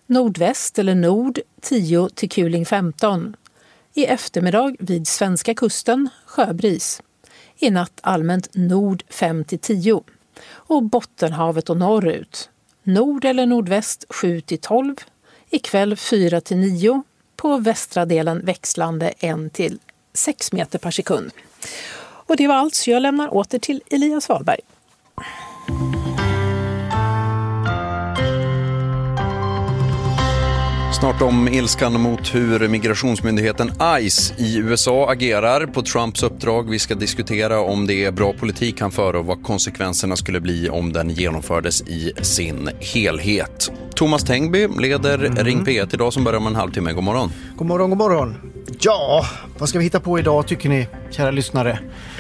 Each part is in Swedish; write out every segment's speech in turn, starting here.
Nordväst eller nord 10 till kuling 15. I eftermiddag vid svenska kusten sjöbris. I natt allmänt nord 5 till 10. Och Bottenhavet och norrut. Nord eller nordväst 7 till 12. Ikväll 4 till 9. På västra delen växlande 1 till 6 meter per sekund. Och det var allt, så jag lämnar åter till Elias Wahlberg. Snart om ilskan mot hur migrationsmyndigheten ICE i USA agerar på Trumps uppdrag. Vi ska diskutera om det är bra politik han för och vad konsekvenserna skulle bli om den genomfördes i sin helhet. Thomas Tengby leder Ring P1 idag som börjar om en halvtimme. God morgon. God morgon, god morgon. Ja, vad ska vi hitta på idag tycker ni, kära lyssnare?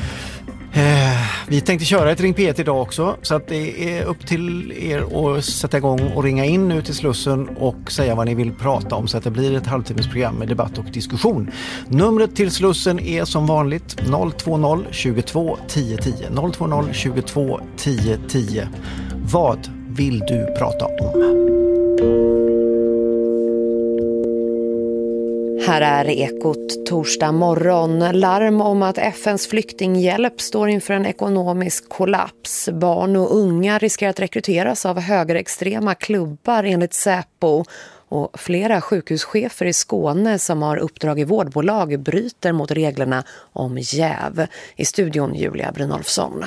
Vi tänkte köra ett Ring P1 idag också, så att det är upp till er att sätta igång och ringa in nu till Slussen och säga vad ni vill prata om, så att det blir ett halvtimmesprogram med debatt och diskussion. Numret till Slussen är som vanligt 020 22 10 10. 020 22 10 10. Vad vill du prata om? Här är Ekot torsdag morgon. Larm om att FNs flyktinghjälp står inför en ekonomisk kollaps. Barn och unga riskerar att rekryteras av högerextrema klubbar enligt Säpo. Och flera sjukhuschefer i Skåne som har uppdrag i vårdbolag bryter mot reglerna om jäv. I studion Julia Brynolfsson.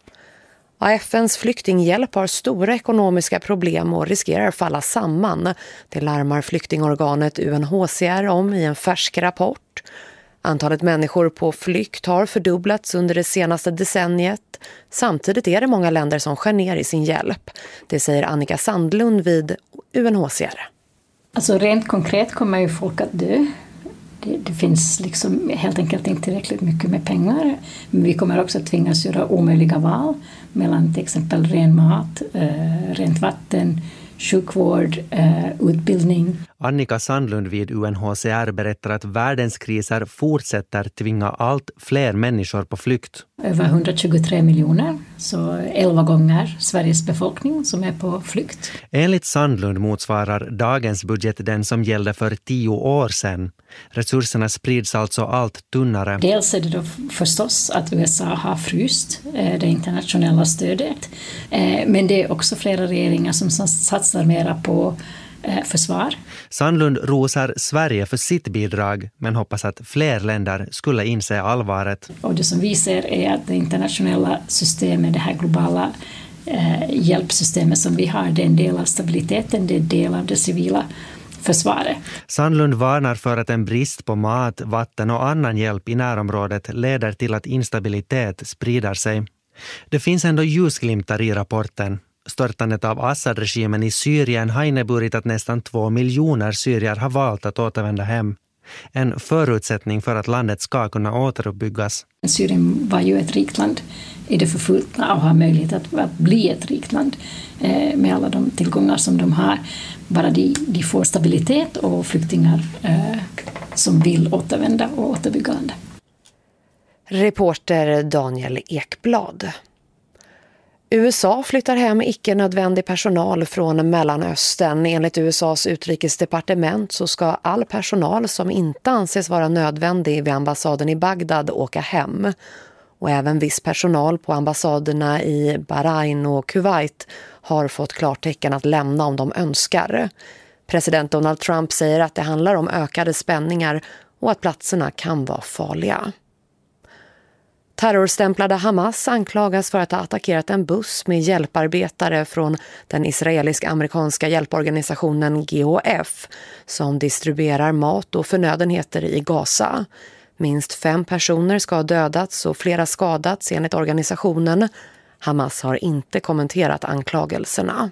FNs flyktinghjälp har stora ekonomiska problem och riskerar falla samman. Det larmar flyktingorganet UNHCR om i en färsk rapport. Antalet människor på flykt har fördubblats under det senaste decenniet. Samtidigt är det många länder som skär ner i sin hjälp. Det säger Annika Sandlund vid UNHCR. Alltså rent konkret kommer ju folk att dö. Det finns liksom helt enkelt inte tillräckligt mycket med pengar. Men vi kommer också att tvingas göra omöjliga val mellan till exempel ren mat, rent vatten, sjukvård, utbildning. Annika Sandlund vid UNHCR berättar att världens kriser fortsätter tvinga allt fler människor på flykt. Över 123 miljoner, så 11 gånger Sveriges befolkning som är på flykt. Enligt Sandlund motsvarar dagens budget den som gällde för 10 år sedan. Resurserna sprids alltså allt tunnare. Dels är det då förstås att USA har fryst det internationella stödet. Men det är också flera regeringar som satsar mera på försvar. Sandlund rosar Sverige för sitt bidrag men hoppas att fler länder skulle inse allvaret. Och det som vi ser är att det internationella systemet, det här globala hjälpsystemet som vi har, det är en del av stabiliteten, det är en del av det civila försvaret. Sandlund varnar för att en brist på mat, vatten och annan hjälp i närområdet leder till att instabilitet sprider sig. Det finns ändå ljusglimtar i rapporten. Störtandet av Assad-regimen i Syrien har inneburit att nästan 2 miljoner syrier har valt att återvända hem. En förutsättning för att landet ska kunna återuppbyggas. Syrien var ju ett rikt land i det förflutna och har möjlighet att bli ett rikt land med alla de tillgångar som de har. Bara de får stabilitet och flyktingar som vill återvända och återbygga landet. Reporter Daniel Ekblad. USA flyttar hem icke-nödvändig personal från Mellanöstern. Enligt USAs utrikesdepartement så ska all personal som inte anses vara nödvändig vid ambassaden i Bagdad åka hem. Och även viss personal på ambassaderna i Bahrain och Kuwait har fått klartecken att lämna om de önskar. President Donald Trump säger att det handlar om ökade spänningar och att platserna kan vara farliga. Terrorstämplade Hamas anklagas för att ha attackerat en buss med hjälparbetare från den israelisk-amerikanska hjälporganisationen GHF som distribuerar mat och förnödenheter i Gaza. Minst 5 personer ska ha dödats och flera skadats enligt organisationen. Hamas har inte kommenterat anklagelserna.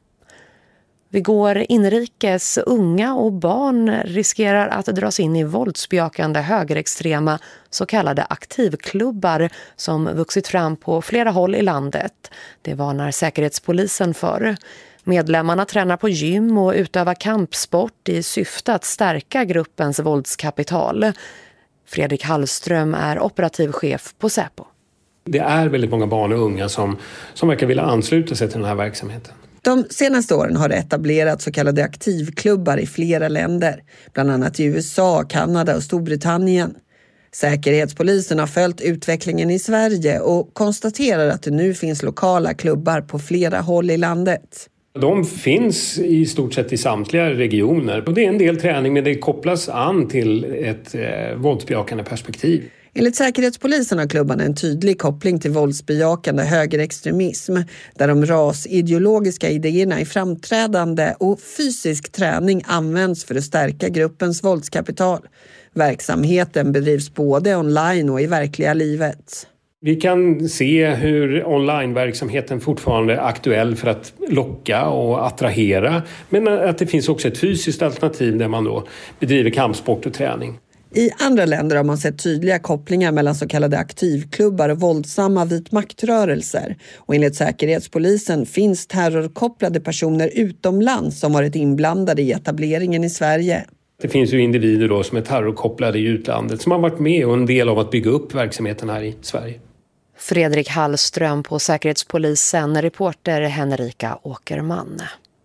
Vi går inrikes. Unga och barn riskerar att dras in i våldsbejakande högerextrema så kallade aktivklubbar som vuxit fram på flera håll i landet. Det varnar Säkerhetspolisen för. Medlemmarna tränar på gym och utövar kampsport i syfte att stärka gruppens våldskapital. Fredrik Hallström är operativ chef på Säpo. Det är väldigt många barn och unga som verkar vilja ansluta sig till den här verksamheten. De senaste åren har det etablerats så kallade aktivklubbar i flera länder, bland annat i USA, Kanada och Storbritannien. Säkerhetspolisen har följt utvecklingen i Sverige och konstaterar att det nu finns lokala klubbar på flera håll i landet. De finns i stort sett i samtliga regioner. Och det är en del träning, men det kopplas an till ett våldsbejakande perspektiv. Enligt Säkerhetspolisen har klubbarna en tydlig koppling till våldsbejakande högerextremism, där de rasideologiska idéerna är framträdande och fysisk träning används för att stärka gruppens våldskapital. Verksamheten bedrivs både online och i verkliga livet. Vi kan se hur onlineverksamheten fortfarande är aktuell för att locka och attrahera, men att det finns också ett fysiskt alternativ där man då bedriver kampsport och träning. I andra länder har man sett tydliga kopplingar mellan så kallade aktivklubbar och våldsamma vitmaktrörelser. Och enligt Säkerhetspolisen finns terrorkopplade personer utomlands som varit inblandade i etableringen i Sverige. Det finns ju individer då som är terrorkopplade i utlandet som har varit med och en del av att bygga upp verksamheten här i Sverige. Fredrik Hallström på Säkerhetspolisen, reporter Henrika Åkerman.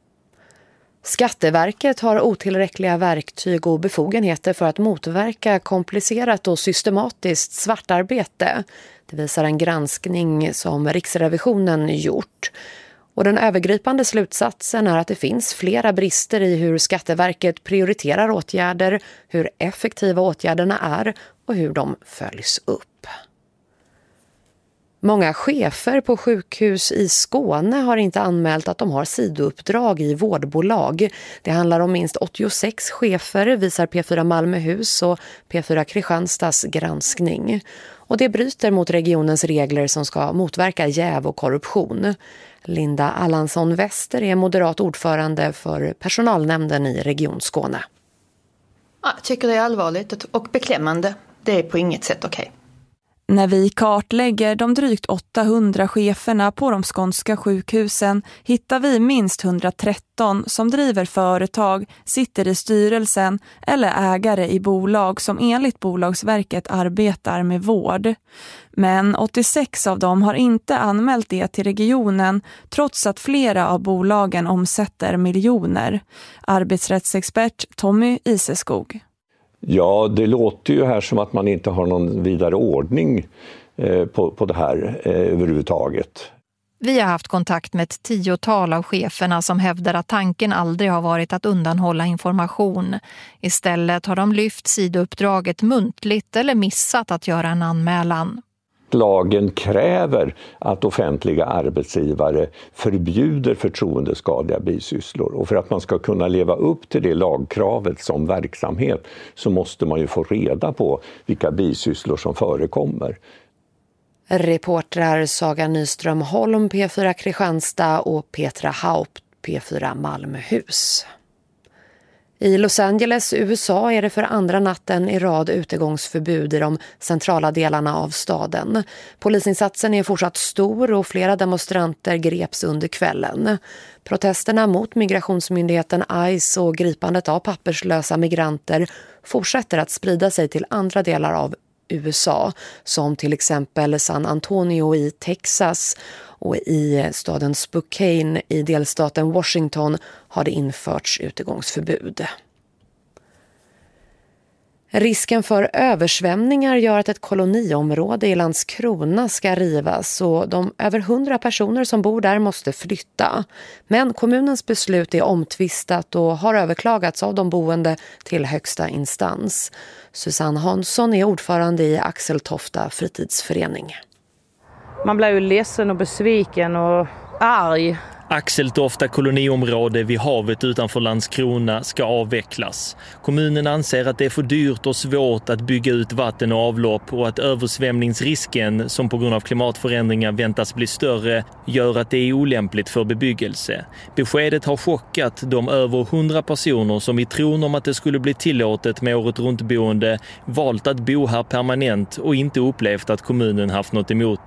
Skatteverket har otillräckliga verktyg och befogenheter för att motverka komplicerat och systematiskt svartarbete. Det visar en granskning som Riksrevisionen gjort. Och den övergripande slutsatsen är att det finns flera brister i hur Skatteverket prioriterar åtgärder, hur effektiva åtgärderna är och hur de följs upp. Många chefer på sjukhus i Skåne har inte anmält att de har sidouppdrag i vårdbolag. Det handlar om minst 86 chefer, visar P4 Malmöhus och P4 Kristianstads granskning. Och det bryter mot regionens regler som ska motverka jäv och korruption. Linda Allansson Wester är moderat ordförande för personalnämnden i Region Skåne. Jag tycker det är allvarligt och beklämmande. Det är på inget sätt okej. När vi kartlägger de drygt 800 cheferna på de skånska sjukhusen hittar vi minst 113 som driver företag, sitter i styrelsen eller ägare i bolag som enligt Bolagsverket arbetar med vård. Men 86 av dem har inte anmält det till regionen trots att flera av bolagen omsätter miljoner. Arbetsrättsexpert Tommy Iseskog. Ja, det låter ju här som att man inte har någon vidare ordning på det här överhuvudtaget. Vi har haft kontakt med ett 10-tal av cheferna som hävdar att tanken aldrig har varit att undanhålla information. Istället har de lyft sidouppdraget muntligt eller missat att göra en anmälan. Lagen kräver att offentliga arbetsgivare förbjuder förtroendeskadliga bisysslor. Och för att man ska kunna leva upp till det lagkravet som verksamhet så måste man ju få reda på vilka bisysslor som förekommer. Reportrar Saga Nyström Holm, P4 Kristianstad och Petra Haupt, P4 Malmöhus. I Los Angeles, USA är det för andra natten i rad utegångsförbud i de centrala delarna av staden. Polisinsatsen är fortsatt stor och flera demonstranter greps under kvällen. Protesterna mot migrationsmyndigheten ICE och gripandet av papperslösa migranter fortsätter att sprida sig till andra delar av USA, som till exempel San Antonio i Texas, och i staden Spokane i delstaten Washington har det införts utegångsförbud. Risken för översvämningar gör att ett koloniområde i Landskrona ska rivas och de över 100 personer som bor där måste flytta. Men kommunens beslut är omtvistat och har överklagats av de boende till högsta instans. Susanne Hansson är ordförande i Axeltofta fritidsförening. Man blir ju ledsen och besviken och arg. Axeltofta koloniområde vid havet utanför Landskrona ska avvecklas. Kommunen anser att det är för dyrt och svårt att bygga ut vatten och avlopp och att översvämningsrisken, som på grund av klimatförändringar väntas bli större, gör att det är olämpligt för bebyggelse. Beskedet har chockat de över 100 personer som i tron om att det skulle bli tillåtet med året runt boende valt att bo här permanent och inte upplevt att kommunen haft något emot det.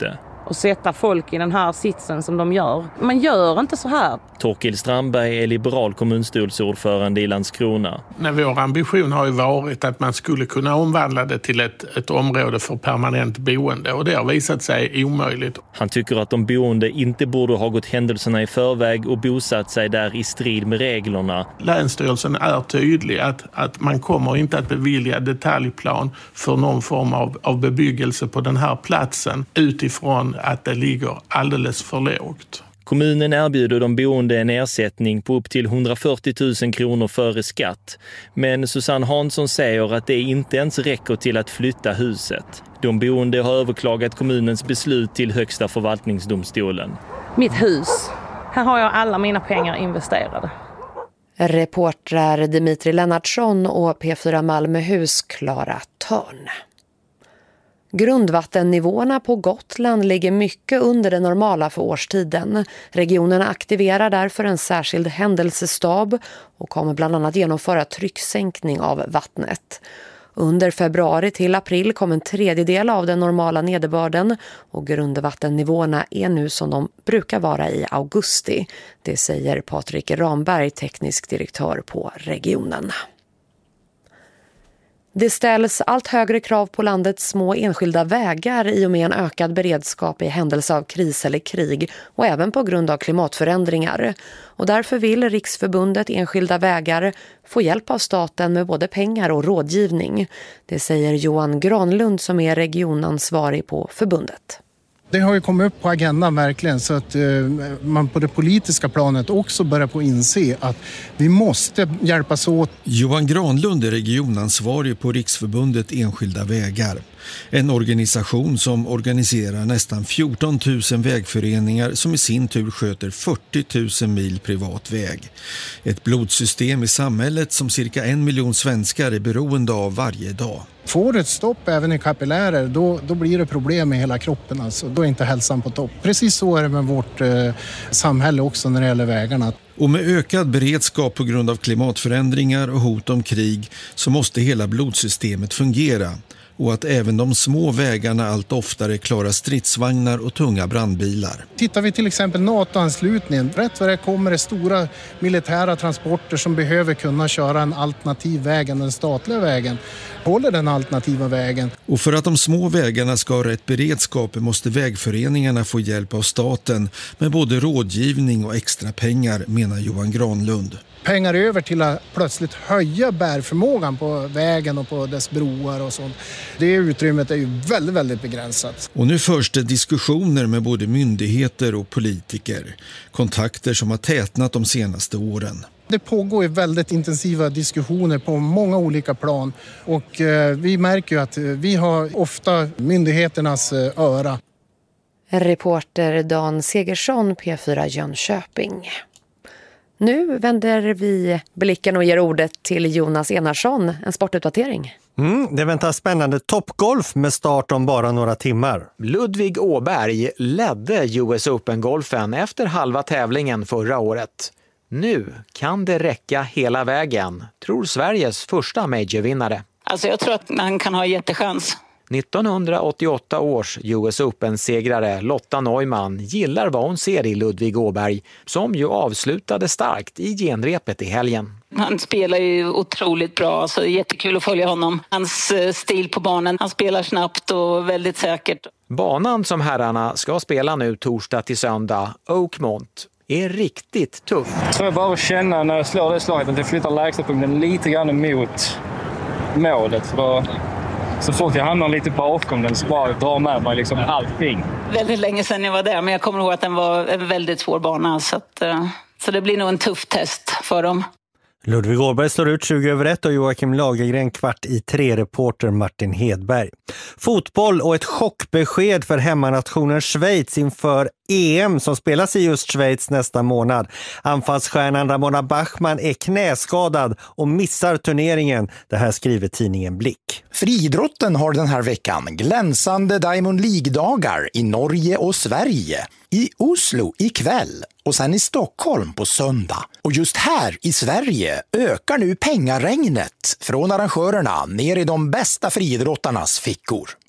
och sätta folk i den här sitsen som de gör. Man gör inte så här. Torkild Strandberg är liberal kommunstyrelseordförande i Landskrona. Vår ambition har ju varit att man skulle kunna omvandla det till ett område för permanent boende, och det har visat sig omöjligt. Han tycker att de boende inte borde ha gått händelserna i förväg och bosatt sig där i strid med reglerna. Länsstyrelsen är tydlig att man kommer inte att bevilja detaljplan för någon form av bebyggelse på den här platsen utifrån att det ligger alldeles för lågt. Kommunen erbjuder de boende en ersättning på upp till 140 000 kronor före skatt. Men Susanne Hansson säger att det inte ens räcker till att flytta huset. De boende har överklagat kommunens beslut till Högsta förvaltningsdomstolen. Mitt hus. Här har jag alla mina pengar investerade. Reportrar Dimitri Lennartsson och P4 Malmöhus Klara Törn. Grundvattennivåerna på Gotland ligger mycket under det normala för årstiden. Regionen aktiverar därför en särskild händelsestab och kommer bland annat genomföra trycksänkning av vattnet. Under februari till april kom en tredjedel av den normala nederbörden och grundvattennivåerna är nu som de brukar vara i augusti. Det säger Patrik Ramberg, teknisk direktör på regionen. Det ställs allt högre krav på landets små enskilda vägar i och med en ökad beredskap i händelse av kris eller krig och även på grund av klimatförändringar. Och därför vill Riksförbundet Enskilda vägar få hjälp av staten med både pengar och rådgivning. Det säger Johan Granlund som är regionansvarig på förbundet. Det har ju kommit upp på agendan verkligen, så att man på det politiska planet också börjar på inse att vi måste hjälpas åt. Johan Granlund är regionansvarig på Riksförbundet Enskilda vägar. En organisation som organiserar nästan 14 000 vägföreningar som i sin tur sköter 40 000 mil privat väg. Ett blodsystem i samhället som cirka 1 miljon svenskar är beroende av varje dag. Får ett stopp även i kapillärer, då blir det problem med hela kroppen. Alltså. Då är inte hälsan på topp. Precis så är det med vårt samhälle också när det gäller vägarna. Och med ökad beredskap på grund av klimatförändringar och hot om krig så måste hela blodsystemet fungera. Och att även de små vägarna allt oftare klarar stridsvagnar och tunga brandbilar. Tittar vi till exempel NATO-anslutningen, rätt vad det kommer det stora militära transporter som behöver kunna köra en alternativ väg än den statliga vägen. Håller den alternativa vägen. Och för att de små vägarna ska ha rätt beredskap måste vägföreningarna få hjälp av staten med både rådgivning och extra pengar, menar Johan Granlund. Pengar över till att plötsligt höja bärförmågan på vägen och på dess broar och sånt. Det utrymmet är ju väldigt, väldigt begränsat. Och nu förs det diskussioner med både myndigheter och politiker. Kontakter som har tätnat de senaste åren. Det pågår ju väldigt intensiva diskussioner på många olika plan. Och vi märker ju att vi har ofta myndigheternas öra. Reporter Dan Segersson, P4 Jönköping. Nu vänder vi blicken och ger ordet till Jonas Enarsson, en sportuppdatering. Det väntar spännande toppgolf med start om bara några timmar. Ludvig Åberg ledde US Open-golfen efter halva tävlingen förra året. Nu kan det räcka hela vägen, tror Sveriges första majorvinnare. Alltså jag tror att man kan ha jättechans. 1988 års US Open-segrare Lotta Neumann gillar vad hon ser i Ludvig Åberg, som ju avslutade starkt i genrepet i helgen. Han spelar ju otroligt bra, så det är jättekul att följa honom. Hans stil på banan, han spelar snabbt och väldigt säkert. Banan som herrarna ska spela nu torsdag till söndag, Oakmont, är riktigt tuff. Jag tror bara att känna när jag slår det slaget att jag flyttar lägstapunkten lite grann emot målet. För så fort jag hamnar lite bakom den så bara drar med mig liksom allting. Väldigt länge sedan jag var där, men jag kommer ihåg att den var en väldigt svår bana. Så det blir nog en tuff test för dem. Ludvig Åberg slår ut 20/1 och Joakim Lagergren 2:15, reporter Martin Hedberg. Fotboll och ett chockbesked för hemmanationen Schweiz inför EM som spelas i just Schweiz nästa månad. Anfallsstjärnan Ramona Bachmann är knäskadad och missar turneringen. Det här skriver tidningen Blick. Friidrotten har den här veckan glänsande Diamond League-dagar i Norge och Sverige. I Oslo ikväll och sen i Stockholm på söndag. Och just här i Sverige ökar nu pengaregnet från arrangörerna ner i de bästa friidrottarnas fickor.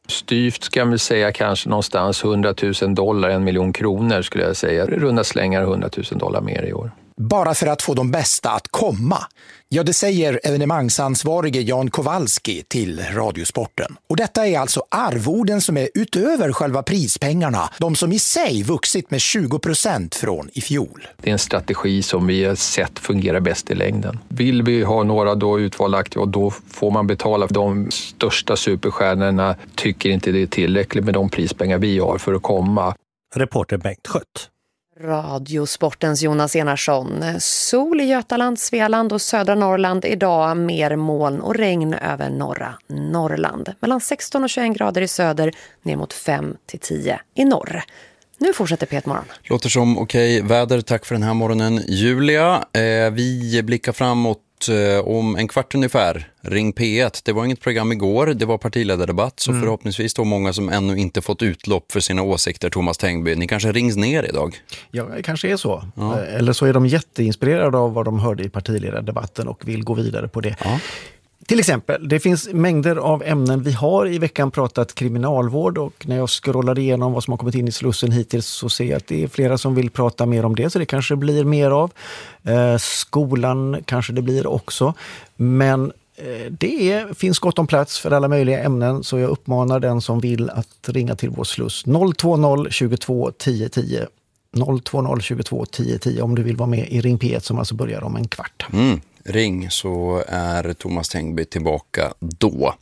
Styvt ska man säga kanske någonstans $100,000, 1 miljon kronor skulle jag säga. Runda slängar $100,000 mer i år. Bara för att få de bästa att komma. Ja, det säger evenemangsansvarige Jan Kowalski till Radiosporten. Och detta är alltså arvoden som är utöver själva prispengarna. De som i sig vuxit med 20% från i fjol. Det är en strategi som vi har sett fungerar bäst i längden. Vill vi ha några då utvalda aktiva, då får man betala. De största superstjärnorna tycker inte det är tillräckligt med de prispengar vi har för att komma. Reporter Bengt Schött. Radiosportens Jonas Enarsson. Sol i Götaland, Svealand och södra Norrland idag. Mer moln och regn över norra Norrland. Mellan 16 och 21 grader i söder, ner mot 5-10 i norr. Nu fortsätter P1-morgon. Låter som okej väder. Tack för den här morgonen, Julia. Vi blickar framåt om en kvart ungefär. Ring P1. Det var inget program igår, det var partiledardebatt. Så förhoppningsvis då många som ännu inte fått utlopp för sina åsikter. Thomas Tengby, ni kanske rings ner idag? Ja, det kanske är så. Ja. Eller så är de jätteinspirerade av vad de hörde i partiledardebatten och vill gå vidare på det. Ja. Till exempel, det finns mängder av ämnen. Vi har i veckan pratat kriminalvård och när jag scrollade igenom vad som har kommit in i Slussen hittills så ser jag att det är flera som vill prata mer om det, så det kanske blir mer av. Skolan kanske det blir också. Men det finns gott om plats för alla möjliga ämnen, så jag uppmanar den som vill att ringa till vår sluss 020 22 10 10. 020 22 10 10 om du vill vara med i Ring P1 som alltså börjar om en kvart. Ring så är Thomas Tengby tillbaka då.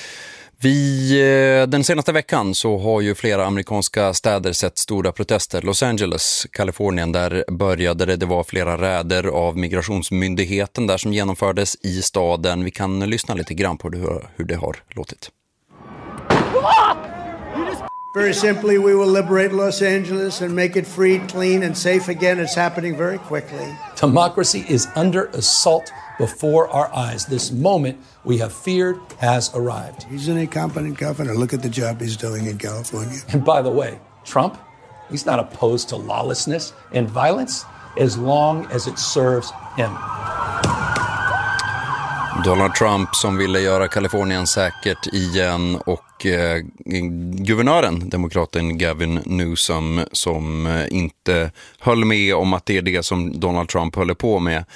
Den senaste veckan så har ju flera amerikanska städer sett stora protester. Los Angeles, Kalifornien, där började det var flera räder av migrationsmyndigheten där som genomfördes i staden. Vi kan lyssna lite grann på hur det har låtit. Very simply, we will liberate Los Angeles and make it free, clean, and safe again. It's happening very quickly. Democracy is under assault before our eyes. This moment we have feared has arrived. He's an incompetent governor. Look at the job he's doing in California. And by the way, Trump, he's not opposed to lawlessness and violence as long as it serves him. Donald Trump som ville göra Kalifornien säkert igen och guvernören, demokraten Gavin Newsom, som inte höll med om att det är det som Donald Trump håller på med.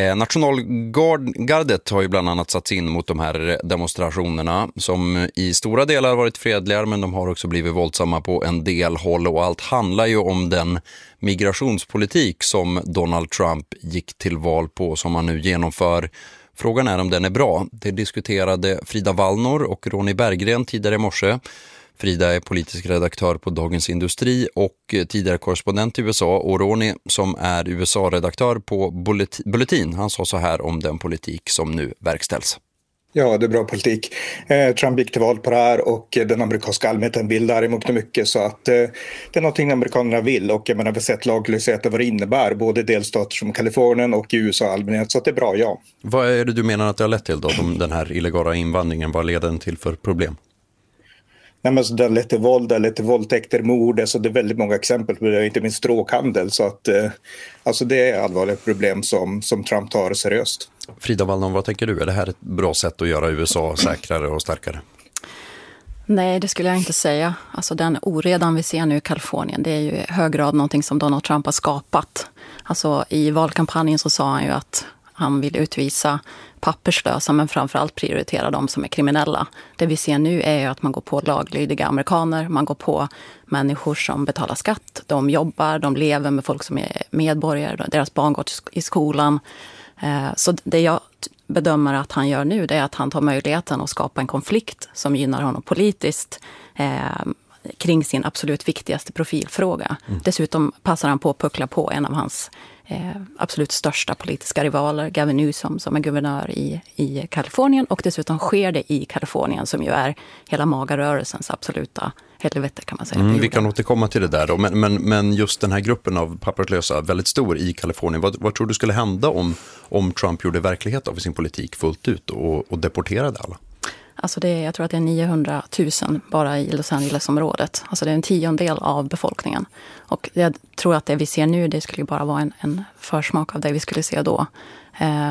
Nationalgardet har ju bland annat satts in mot de här demonstrationerna som i stora delar varit fredliga, men de har också blivit våldsamma på en del håll, och allt handlar ju om den migrationspolitik som Donald Trump gick till val på, som han nu genomför. Frågan är om den är bra. Det diskuterade Frida Wallnor och Ronny Berggren tidigare i morse. Frida är politisk redaktör på Dagens Industri och tidigare korrespondent i USA. Och Ronny, som är USA-redaktör på Bulletin, han sa så här om den politik som nu verkställs. Ja, det är bra politik. Trump gick till val på det här och den amerikanska allmänheten vill däremot mycket, så att det är någonting amerikanerna vill, och jag menar, vi har sett laglöshet och vad det innebär både i delstater som Kalifornien och i USA allmänhet, så att det är bra, ja. Vad är det du menar att det har lett till då, den här illegala invandringen? Vad leder den till för problem? Nej, men så det har lett till våld, det har lett till våldtäkter, mord, så det är väldigt många exempel på det, inte minst droghandel, så att alltså det är allvarliga problem som Trump tar seriöst. Frida Wallnor, vad tänker du? Är det här ett bra sätt att göra USA säkrare och starkare? Nej, det skulle jag inte säga. Alltså den oredan vi ser nu i Kalifornien, det är ju i hög grad någonting som Donald Trump har skapat. Alltså i valkampanjen så sa han ju att han vill utvisa papperslösa, men framförallt prioritera de som är kriminella. Det vi ser nu är ju att man går på laglydiga amerikaner, man går på människor som betalar skatt, de jobbar, de lever med folk som är medborgare, deras barn går i skolan. Så det jag bedömer att han gör nu, det är att han tar möjligheten att skapa en konflikt som gynnar honom politiskt kring sin absolut viktigaste profilfråga. Dessutom passar han på att puckla på en av hans absolut största politiska rivaler, Gavin Newsom, som är guvernör i Kalifornien, och dessutom sker det i Kalifornien som ju är hela magarörelsens absoluta helvete, kan man säga. Vi kan återkomma till det där då, men just den här gruppen av papperslösa, väldigt stor i Kalifornien, vad tror du skulle hända om Trump gjorde verklighet av sin politik fullt ut och deporterade alla? Alltså jag tror att det är 900 000 bara i Los Angeles-området. Alltså det är en 10% av befolkningen. Och jag tror att det vi ser nu, det skulle bara vara en försmak av det vi skulle se då.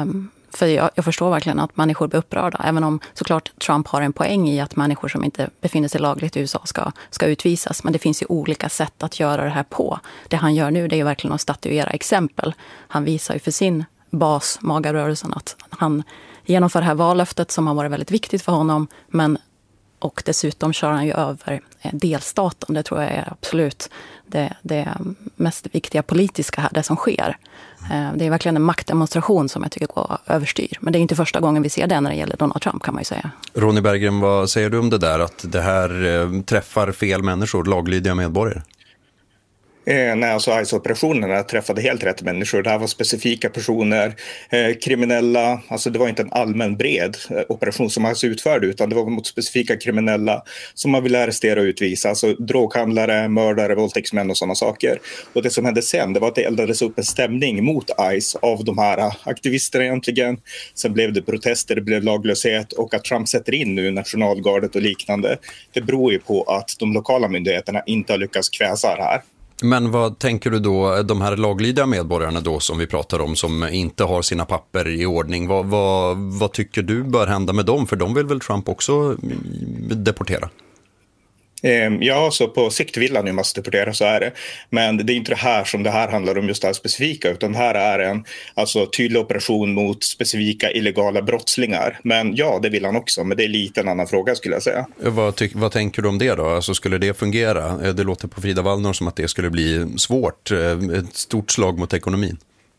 För jag förstår verkligen att människor blir upprörda. Även om såklart Trump har en poäng i att människor som inte befinner sig lagligt i USA ska utvisas. Men det finns ju olika sätt att göra det här på. Det han gör nu, det är ju verkligen att statuera exempel. Han visar ju för sin bas, magarörelsen, att han genomför det här vallöftet som har varit väldigt viktigt för honom. Och dessutom kör han ju över delstaten. Det tror jag är absolut det mest viktiga politiska här, det som sker. Det är verkligen en maktdemonstration som jag tycker går överstyr. Men det är inte första gågen vi ser det när det gäller Donald Trump, kan man ju säga. Ronny Berggren, vad säger du om det där? Att det här träffar fel människor, laglydiga medborgare? Nej, alltså ICE-operationerna träffade helt rätt människor. Det här var specifika personer, kriminella. Alltså det var inte en allmän bred operation som ICE utförde, utan det var mot specifika kriminella som man ville arrestera och utvisa. Alltså droghandlare, mördare, våldtäktsmän och sådana saker. Och det som hände sen, det var att det eldades upp en stämning mot ICE av de här aktivisterna egentligen. Sen blev det protester, det blev laglöshet, och att Trump sätter in nu nationalgardet och liknande. Det beror ju på att de lokala myndigheterna inte har lyckats kväsa det här. Men vad tänker du då, de här laglydiga medborgarna då som vi pratar om, som inte har sina papper i ordning, vad tycker du bör hända med dem? För de vill väl Trump också deportera? Ja, så på sikt vill han ju massdeportera, så är det. Men det är inte det här som det här handlar om, just det här specifika, utan det här är en tydlig operation mot specifika illegala brottslingar. Men ja, det vill han också, men det är lite en annan fråga skulle jag säga. Vad tänker du om det då? Alltså, skulle det fungera? Det låter på Frida Wallner som att det skulle bli svårt, ett stort slag mot ekonomin.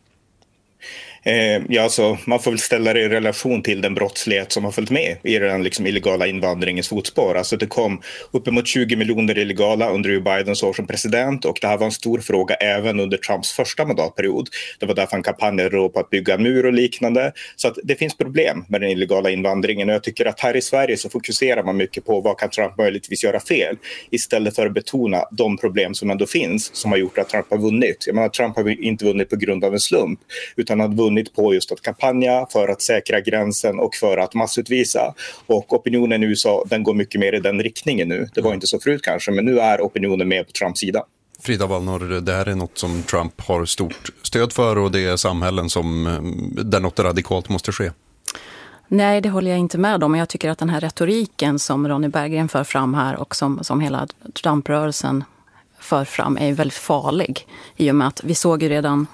Ja, alltså, man får väl ställa det i relation till den brottslighet som har följt med i den illegala invandringens fotspår. Alltså det kom uppemot 20 miljoner illegala under Joe Bidens år som president, och det här var en stor fråga även under Trumps första mandatperiod. Det var därför han kampanjade på att bygga en mur och liknande. Så att det finns problem med den illegala invandringen, och jag tycker att här i Sverige så fokuserar man mycket på vad kan Trump möjligtvis göra fel, istället för att betona de problem som ändå finns som har gjort att Trump har vunnit. Jag menar, Trump har inte vunnit på grund av en slump, utan har vunnit på just att kampanja för att säkra gränsen och för att massutvisa. Och opinionen i USA, den går mycket mer i den riktningen nu. Det var inte så förut kanske, men nu är opinionen med på Trumps sida. Frida Wallner, det här är något som Trump har stort stöd för, och det är samhällen där något radikalt måste ske. Nej, det håller jag inte med om. Men jag tycker att den här retoriken som Ronny Berggren för fram här och som hela Trump-rörelsen för fram är väldigt farlig. I och med att vi såg ju redan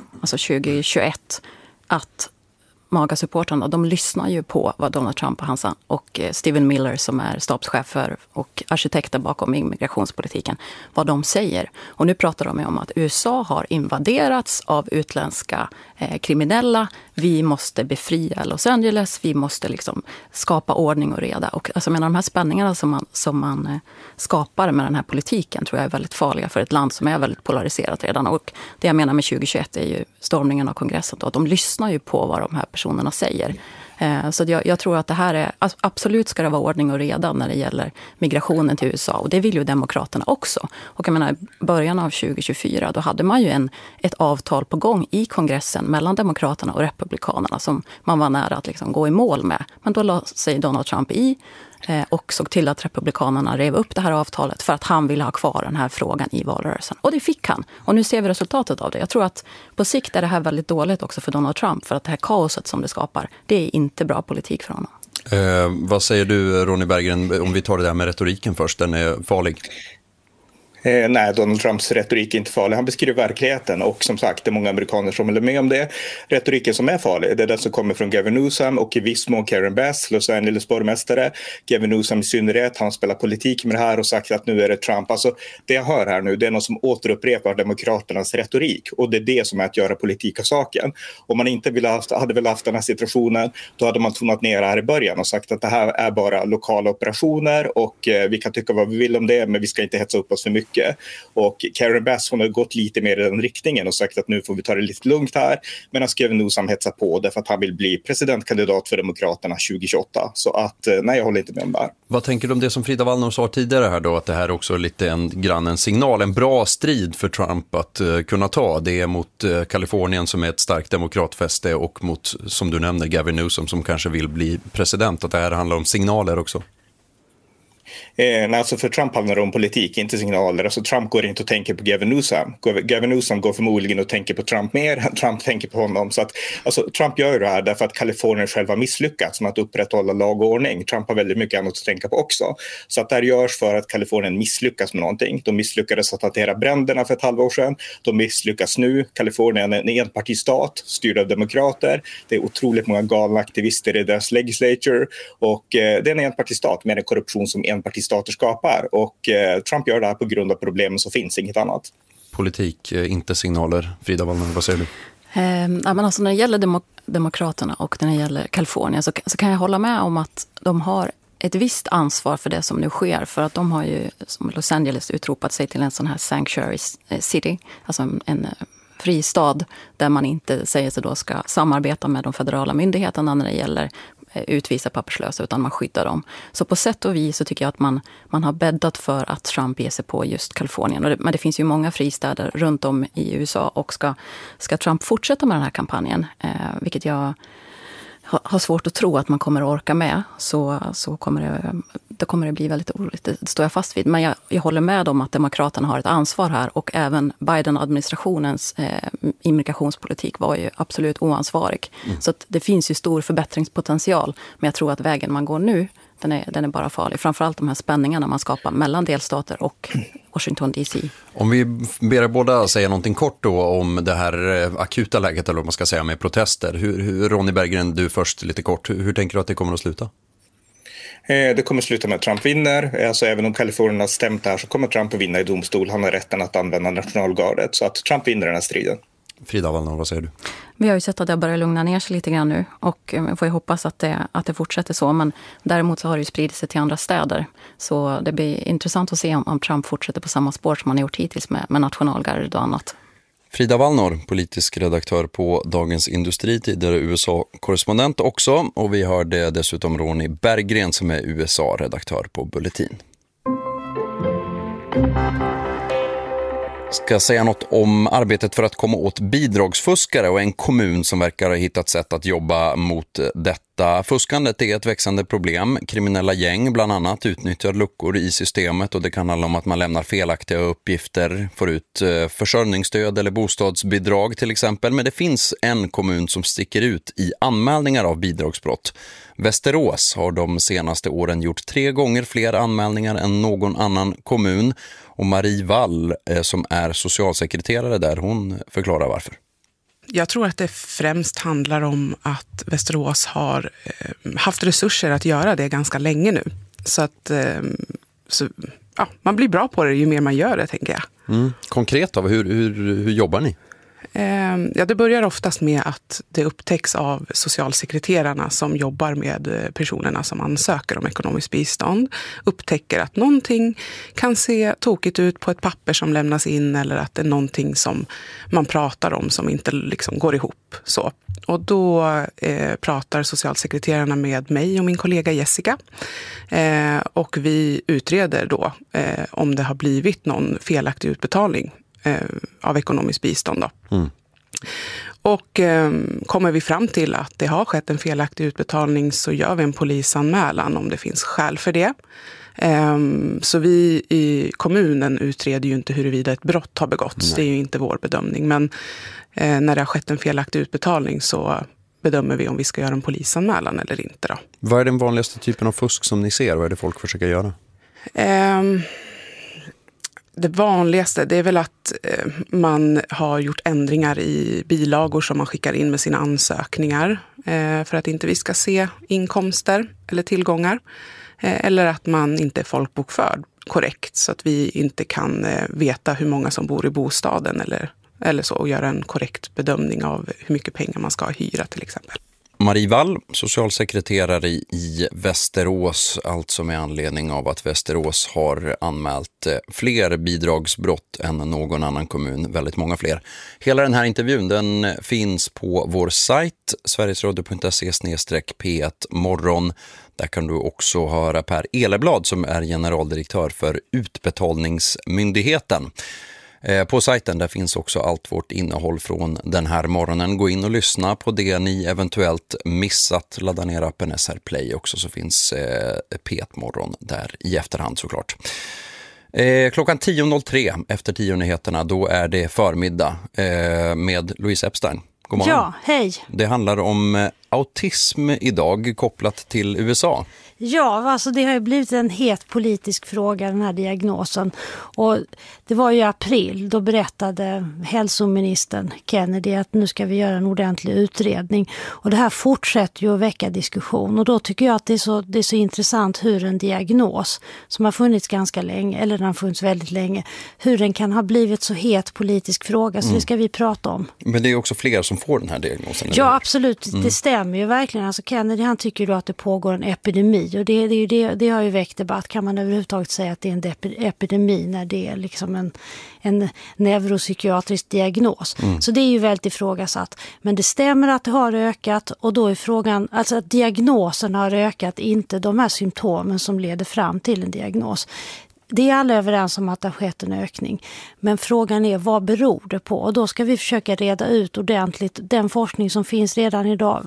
2021 att MAGA-supportrarna, de lyssnar ju på vad Donald Trump och Stephen Miller, som är stabschef och arkitekter bakom immigrationspolitiken, vad de säger. Och nu pratar de om att USA har invaderats av utländska kriminella. Vi måste befria Los Angeles. Vi måste skapa ordning och reda. Och de här spänningarna som man skapar med den här politiken tror jag är väldigt farliga för ett land som är väldigt polariserat redan. Och det jag menar med 2021 är ju stormningen av kongressen. Att de lyssnar ju på vad de här personerna säger. Så jag tror att det här är, absolut ska det vara ordning och reda när det gäller migrationen till USA. Och det vill ju demokraterna också. Och jag menar, i början av 2024 då hade man ju ett avtal på gång i kongressen mellan demokraterna och republikanerna som man var nära att gå i mål med. Men då la sig Donald Trump i och såg till att republikanerna rev upp det här avtalet för att han ville ha kvar den här frågan i valrörelsen. Och det fick han. Och nu ser vi resultatet av det. Jag tror att på sikt är det här väldigt dåligt också för Donald Trump, för att det här kaoset som det skapar, det är inte bra politik för honom. Vad säger du, Ronny Berggren, om vi tar det där med retoriken först, den är farlig? Nej, Donald Trumps retorik är inte farlig. Han beskriver verkligheten, och som sagt, det är många amerikaner som håller med om det. Retoriken som är farlig, det är den som kommer från Gavin Newsom och i viss mån Karen Bass, Los Angeles borgmästare. Gavin Newsom i synnerhet, han spelar politik med det här och sagt att nu är det Trump. Alltså, det jag hör här nu, det är någon som återupprepar demokraternas retorik, och det är det som är att göra politik av saken. Om man inte hade velat haft den här situationen, då hade man tonat ner här i början och sagt att det här är bara lokala operationer, och vi kan tycka vad vi vill om det, men vi ska inte hetsa upp oss för mycket. Och Karen Bass, hon har gått lite mer i den riktningen och sagt att nu får vi ta det lite lugnt här, medan Gavin Newsom hetsar på därför att han vill bli presidentkandidat för demokraterna 2028. Så att nej, jag håller inte med om det här. Vad tänker du om det som Frida Wallner sa tidigare här då, att det här är också lite en signal, en bra strid för Trump att kunna ta? Det är mot Kalifornien som är ett starkt demokratfäste, och mot, som du nämner, Gavin Newsom som kanske vill bli president, att det här handlar om signaler också? Alltså för Trump handlar det om politik, inte signaler. Alltså Trump går inte och tänker på Gavin Newsom. Gavin Newsom går förmodligen och tänker på Trump mer än Trump tänker på honom. Så att, alltså, Trump gör ju det här därför att Kalifornien själva misslyckats med att upprätthålla lag och ordning. Trump har väldigt mycket annat att tänka på också. Så att det här görs för att Kalifornien misslyckas med någonting. De misslyckades att hantera bränderna för ett halvår sedan. De misslyckas nu. Kalifornien är en enpartistat styrd av demokrater. Det är otroligt många galna aktivister i deras legislature. Och det är en enpartistat med en korruption som enpartistater skapar. Och Trump gör det här på grund av problemen som finns, inget annat. Politik, inte signaler. Frida Wallner, vad säger du? Men alltså när det gäller demokraterna och när det gäller Kalifornien så kan jag hålla med om att de har ett visst ansvar för det som nu sker. För att de har ju, som Los Angeles, utropat sig till en sån här sanctuary city, alltså en fristad där man inte säger sig då ska samarbeta med de federala myndigheterna när det gäller utvisa papperslösa, utan man skyddar dem. Så på sätt och vis så tycker jag att man har bäddat för att Trump ger sig på just Kalifornien. Men det finns ju många fristäder runt om i USA, och ska Trump fortsätta med den här kampanjen, vilket jag har svårt att tro att man kommer att orka med, så kommer det bli väldigt oroligt. Det står jag fast vid. Men jag håller med om att demokraterna har ett ansvar här, och även Biden-administrationens immigrationspolitik var ju absolut oansvarig. Så att det finns ju stor förbättringspotential, men jag tror att vägen man går nu, den är bara farlig. Framförallt de här spänningarna man skapar mellan delstater och Washington DC. Om vi ber er båda säga någonting kort då om det här akuta läget, eller vad man ska säga, med protester. Ronny Berggren, du först lite kort. Hur tänker du att det kommer att sluta? Det kommer sluta med att Trump vinner. Alltså även om Kalifornien har stämt här så kommer Trump att vinna i domstol. Han har rätten att använda nationalgardet. Så att Trump vinner den här striden. Frida Wallner, vad säger du? Vi har ju sett att det börjar lugna ner sig lite grann nu, och får ju hoppas att det fortsätter så. Men däremot så har det ju spridit sig till andra städer. Så det blir intressant att se om Trump fortsätter på samma spår som han har gjort hittills med nationalgardet och annat. Frida Wallner, politisk redaktör på Dagens Industri, tidigare USA-korrespondent också. Och vi hörde dessutom Ronny Berggren som är USA-redaktör på Bulletin. Ska säga något om arbetet för att komma åt bidragsfuskare och en kommun som verkar ha hittat sätt att jobba mot detta. Fuskandet är ett växande problem. Kriminella gäng bland annat utnyttjar luckor i systemet, och det kan handla om att man lämnar felaktiga uppgifter, får ut försörjningsstöd eller bostadsbidrag till exempel. Men det finns en kommun som sticker ut i anmälningar av bidragsbrott. Västerås har de senaste åren gjort 3 gånger fler anmälningar än någon annan kommun. Och Marie Wall som är socialsekreterare där, hon förklarar varför. Jag tror att det främst handlar om att Västerås har haft resurser att göra det ganska länge nu. Så att man blir bra på det ju mer man gör det, tänker jag. Konkret då, hur jobbar ni? Det börjar oftast med att det upptäcks av socialsekreterarna som jobbar med personerna som ansöker om ekonomiskt bistånd. Upptäcker att någonting kan se tokigt ut på ett papper som lämnas in, eller att det är någonting som man pratar om som inte liksom går ihop. Så. Och då pratar socialsekreterarna med mig och min kollega Jessica. Och vi utreder då om det har blivit någon felaktig utbetalning av ekonomiskt bistånd då. Och kommer vi fram till att det har skett en felaktig utbetalning, så gör vi en polisanmälan om det finns skäl för det. Så vi i kommunen utreder ju inte huruvida ett brott har begåtts. Det är ju inte vår bedömning. Men när det har skett en felaktig utbetalning så bedömer vi om vi ska göra en polisanmälan eller inte då. Vad är den vanligaste typen av fusk som ni ser? Vad är det folk försöker göra? Det vanligaste, det är väl att man har gjort ändringar i bilagor som man skickar in med sina ansökningar för att inte vi ska se inkomster eller tillgångar. Eller att man inte är folkbokförd korrekt, så att vi inte kan veta hur många som bor i bostaden eller så, och göra en korrekt bedömning av hur mycket pengar man ska hyra till exempel. Marie Wall, socialsekreterare i Västerås, alltså med anledning av att Västerås har anmält fler bidragsbrott än någon annan kommun, väldigt många fler. Hela den här intervjun, den finns på vår sajt sverigesradio.se/P1 morgon. Där kan du också höra Per Eleblad som är generaldirektör för Utbetalningsmyndigheten. På sajten där finns också allt vårt innehåll från den här morgonen. Gå in och lyssna på det ni eventuellt missat. Ladda ner appen SR Play också, så finns P1-morgon där i efterhand såklart. Klockan 10.03 efter 10-nyheterna, då är det förmiddag med Louise Epstein. God morgon. Ja, hej. Det handlar om autism idag kopplat till USA. Ja, alltså det har ju blivit en het politisk fråga, den här diagnosen. Och det var ju i april, då berättade hälsoministern Kennedy att nu ska vi göra en ordentlig utredning. Och det här fortsätter ju att väcka diskussion. Och då tycker jag att det är så intressant hur en diagnos som har funnits ganska länge, eller den har funnits väldigt länge, hur den kan ha blivit så het politisk fråga. Så det ska vi prata om. Men det är också fler som får den här diagnosen. Ja, absolut. Det stämmer ju verkligen. Alltså Kennedy, han tycker ju då att det pågår en epidemi. Och det har ju väckt debatt. Kan man överhuvudtaget säga att det är en epidemi när det är liksom en neuropsykiatrisk diagnos? Så det är ju väldigt ifrågasatt. Men det stämmer att det har ökat, och då är frågan, alltså att diagnosen har ökat, inte de här symptomen som leder fram till en diagnos. Det är alla överens om att det har skett en ökning. Men frågan är, vad beror det på? Och då ska vi försöka reda ut ordentligt den forskning som finns redan idag.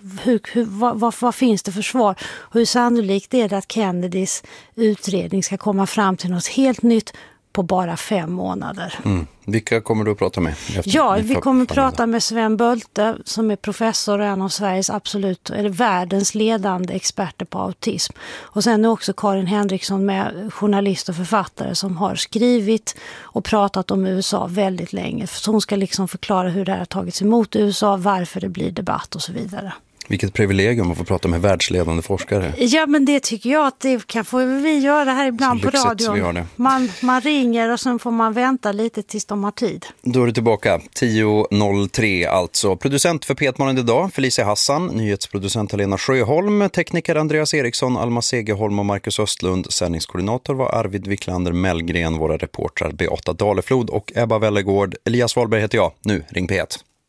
Vad finns det för svar? Och hur sannolikt är det att Kennedys utredning ska komma fram till något helt nytt på bara 5 månader? Vilka kommer du att prata med? Ja, vi kommer att prata med Sven Bölte som är professor och en av Sveriges världens ledande experter på autism. Och sen är också Karin Henriksson med, journalist och författare som har skrivit och pratat om USA väldigt länge. Så hon ska liksom förklara hur det här har tagits emot i USA, varför det blir debatt och så vidare. Vilket privilegium att få prata med världsledande forskare. Ja, men det tycker jag att det får vi göra här ibland på radion. Vi gör det. Man ringer och sen får man vänta lite tills de har tid. Då är det tillbaka. 10.03 alltså. Producent för P1-morgon idag, Felicia Hassan. Nyhetsproducent Helena Sjöholm. Tekniker Andreas Eriksson, Alma Segerholm och Marcus Östlund. Sändningskoordinator var Arvid Wicklander Mellgren. Våra reportrar Beata Daleflod och Ebba Wellegård. Elias Wahlberg heter jag. Nu ring P1.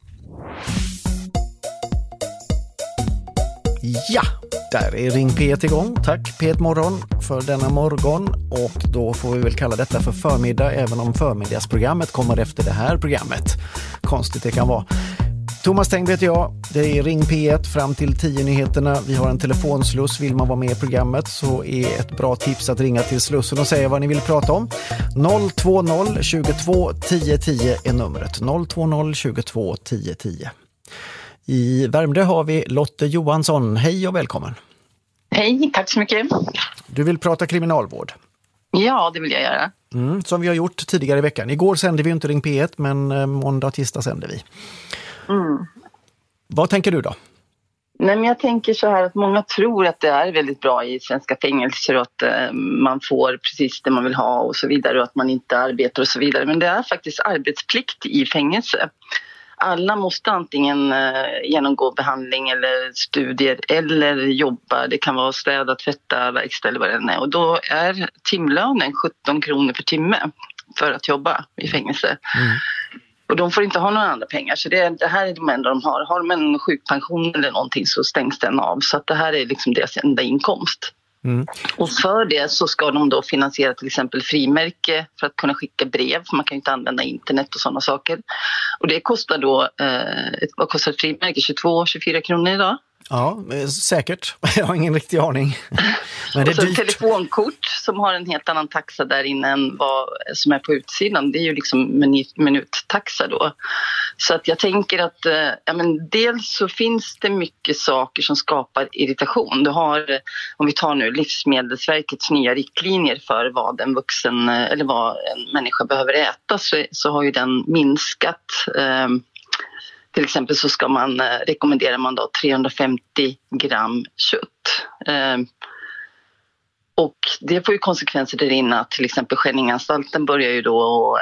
Ja, där är Ring P1 igång. Tack P1 Morgon för denna morgon, och då får vi väl kalla detta för förmiddag, även om förmiddagsprogrammet kommer efter det här programmet. Konstigt det kan vara. Thomas Teng heter jag. Det är Ring P1 fram till 10-nyheterna. Vi har en telefonsluss. Vill man vara med i programmet så är ett bra tips att ringa till slussen och säga vad ni vill prata om. 020 22 10 10 är numret. 020 22 10 10. I Värmdö har vi Lotte Johansson. Hej och välkommen. Hej, tack så mycket. Du vill prata kriminalvård? Ja, det vill jag göra. Som vi har gjort tidigare i veckan. Igår sände vi inte Ring P1, men måndag och tisdag sände vi. Vad tänker du då? Nej, men jag tänker så här att många tror att det är väldigt bra i svenska fängelser och att man får precis det man vill ha och så vidare, och att man inte arbetar och så vidare. Men det är faktiskt arbetsplikt i fängelse. Alla måste antingen genomgå behandling eller studier eller jobba. Det kan vara städa, tvätta, verkstad eller vad det är. Och då är timlönen 17 kronor per timme för att jobba i fängelse. Och de får inte ha några andra pengar. Så det här är de enda de har. Har de en sjukpension eller någonting så stängs den av. Så att det här är liksom deras enda inkomst. Och för det så ska de då finansiera till exempel frimärke för att kunna skicka brev, för man kan ju inte använda internet och sådana saker. Och det kostar då, vad kostar ett frimärke? 22-24 kronor idag? Ja, säkert. Jag har ingen riktig aning. Men det är dyrt. Telefonkort som har en helt annan taxa där inne än vad som är på utsidan. Det är ju liksom minuttaxa då. Så att jag tänker att dels så finns det mycket saker som skapar irritation. Du har, om vi tar nu Livsmedelsverkets nya riktlinjer för vad en vuxen eller vad en människa behöver äta, så har ju den minskat. Till exempel så rekommenderar man då 350 gram kött. Och det får ju konsekvenser där inne att till exempel Skänninganstalten börjar ju då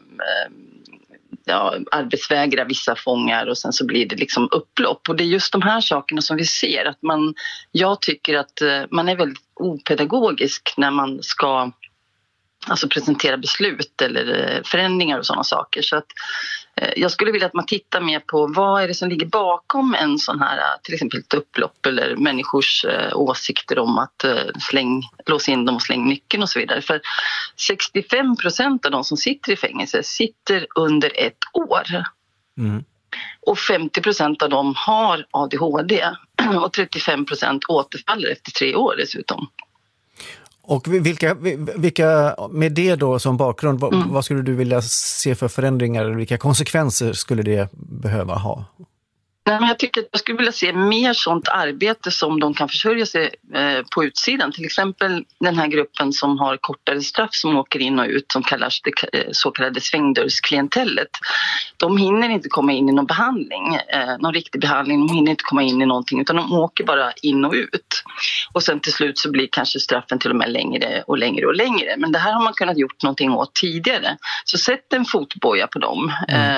arbetsvägra vissa fångar, och sen så blir det liksom upplopp. Och det är just de här sakerna som vi ser. Att jag tycker att man är väldigt opedagogisk när man ska presentera beslut eller förändringar och sådana saker. Så att jag skulle vilja att man tittar mer på vad är det som ligger bakom en sån här, till exempel ett upplopp eller människors åsikter om att låsa in dem och släng nyckeln och så vidare. För 65% av de som sitter i fängelse sitter under 1 år. Mm. Och 50% av dem har ADHD och 35% återfaller efter 3 år dessutom. Och vilka med det då som bakgrund, vad skulle du vilja se för förändringar? Vilka konsekvenser skulle det behöva ha? Nej, men jag tycker att jag skulle vilja se mer sånt arbete som de kan försörja sig på utsidan. Till exempel den här gruppen som har kortare straff som åker in och ut, som kallas det så kallade svängdörrsklientellet. De hinner inte komma in i någon behandling, någon riktig behandling. De hinner inte komma in i någonting, utan de åker bara in och ut. Och sen till slut så blir kanske straffen till och med längre och längre och längre. Men det här har man kunnat gjort någonting åt tidigare. Så sätt en fotboja på dem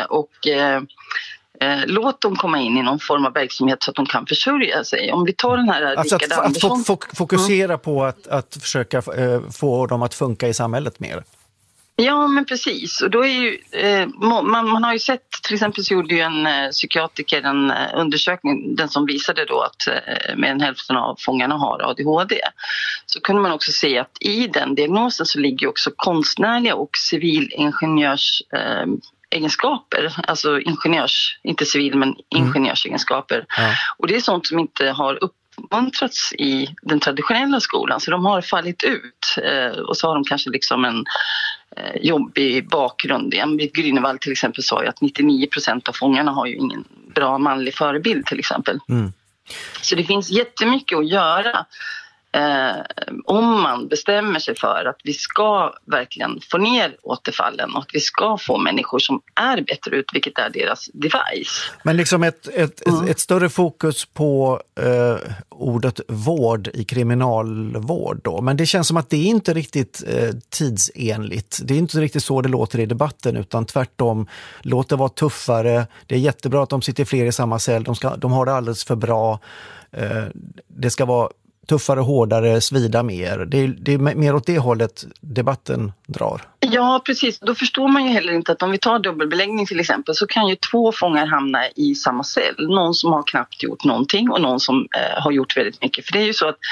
låt dem komma in i någon form av verksamhet så att de kan försörja sig. Om vi tar den här alltså Rickard Andersson... Att fokusera på att försöka få dem att funka i samhället mer. Ja, men precis. Och då är ju, man har ju sett, till exempel så gjorde ju en psykiatriker en undersökning, den som visade då att mer än hälften av fångarna har ADHD. Så kunde man också se att i den diagnosen så ligger också konstnärliga och civilingenjörs egenskaper, alltså inte civil men ingenjörsegenskaper. Ja. Och det är sånt som inte har uppmuntrats i den traditionella skolan, så de har fallit ut och så har de kanske liksom en jobbig bakgrund. Britt Grünewald till exempel sa ju att 99% av fångarna har ju ingen bra manlig förebild till exempel. Så det finns jättemycket att göra om man bestämmer sig för att vi ska verkligen få ner återfallen och att vi ska få människor som är bättre ut, vilket är deras device. Men liksom ett större fokus på ordet vård i kriminalvård då. Men det känns som att det är inte riktigt tidsenligt. Det är inte riktigt så det låter i debatten, utan tvärtom, låt det vara tuffare. Det är jättebra att de sitter fler i samma cell. De har det alldeles för bra. Det ska vara tuffare, hårdare, svida mer. Det är mer åt det hållet debatten drar. Ja, precis. Då förstår man ju heller inte att om vi tar dubbelbeläggning till exempel, så kan ju 2 fångar hamna i samma cell. Någon som har knappt gjort någonting och någon som har gjort väldigt mycket. För det är ju så att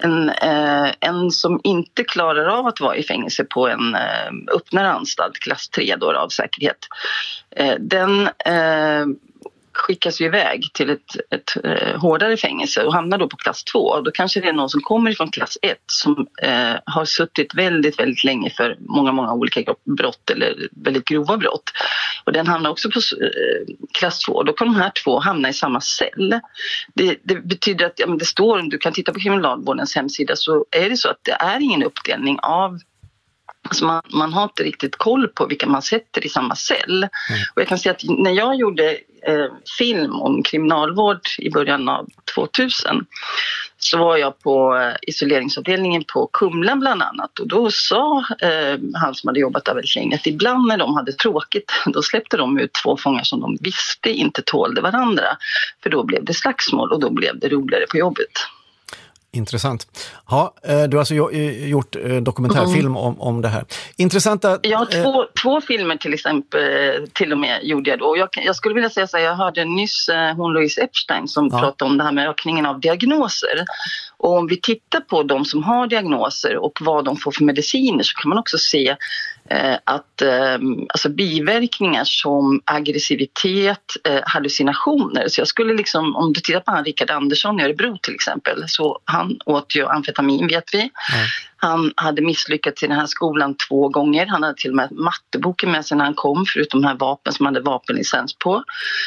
en som inte klarar av att vara i fängelse på en öppnare anstalt, klass 3 då av säkerhet, den skickas ju iväg till ett hårdare fängelse och hamnar då på klass 2. Då kanske det är någon som kommer från klass 1 som har suttit väldigt, väldigt länge för många olika brott eller väldigt grova brott. Och den hamnar också på klass 2. Då kan de här 2 hamna i samma cell. Det betyder att det står, om du kan titta på kriminalvårdens hemsida, så är det så att det är ingen uppdelning av. Alltså man har inte riktigt koll på vilka man sätter i samma cell. Och jag kan säga att när jag gjorde film om kriminalvård i början av 2000 så var jag på isoleringsavdelningen på Kumla bland annat. Och då sa han som hade jobbat där väldigt länge att ibland när de hade tråkigt, då släppte de ut 2 fångar som de visste inte tålde varandra. För då blev det slagsmål och då blev det roligare på jobbet. Intressant. Ja, du har alltså gjort dokumentärfilm om det här. Intressanta... Ja, 2 filmer till exempel till och med gjorde jag då. Och jag skulle vilja säga så här, jag hörde nyss hon Louise Epstein som pratade om det här med ökningen av diagnoser. Och om vi tittar på de som har diagnoser och vad de får för mediciner, så kan man också se att alltså biverkningar som aggressivitet, hallucinationer. Så jag skulle liksom, om du tittar på han Rickard Andersson i Örebro till exempel, så han åt ju amfetamin, vet vi. Han hade misslyckats i den här skolan 2 gånger. Han hade till och med matteboken med sig när han kom, förutom de här vapen som han hade vapenlicens på.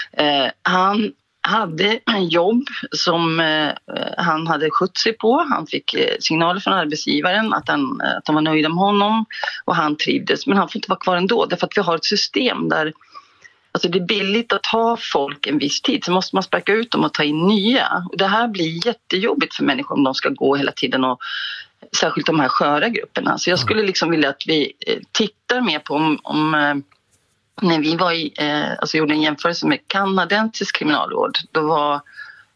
Han hade en jobb som han hade skött sig på. Han fick signaler från arbetsgivaren att de var nöjda med honom och han trivdes. Men han får inte vara kvar ändå, därför att vi har ett system där alltså det är billigt att ha folk en viss tid. Så måste man sparka ut dem och ta in nya. Och det här blir jättejobbigt för människor om de ska gå hela tiden, och särskilt de här sköra grupperna. Så jag skulle liksom vilja att vi tittar mer på om när vi var gjorde en jämförelse med kanadensisk kriminalvård, då var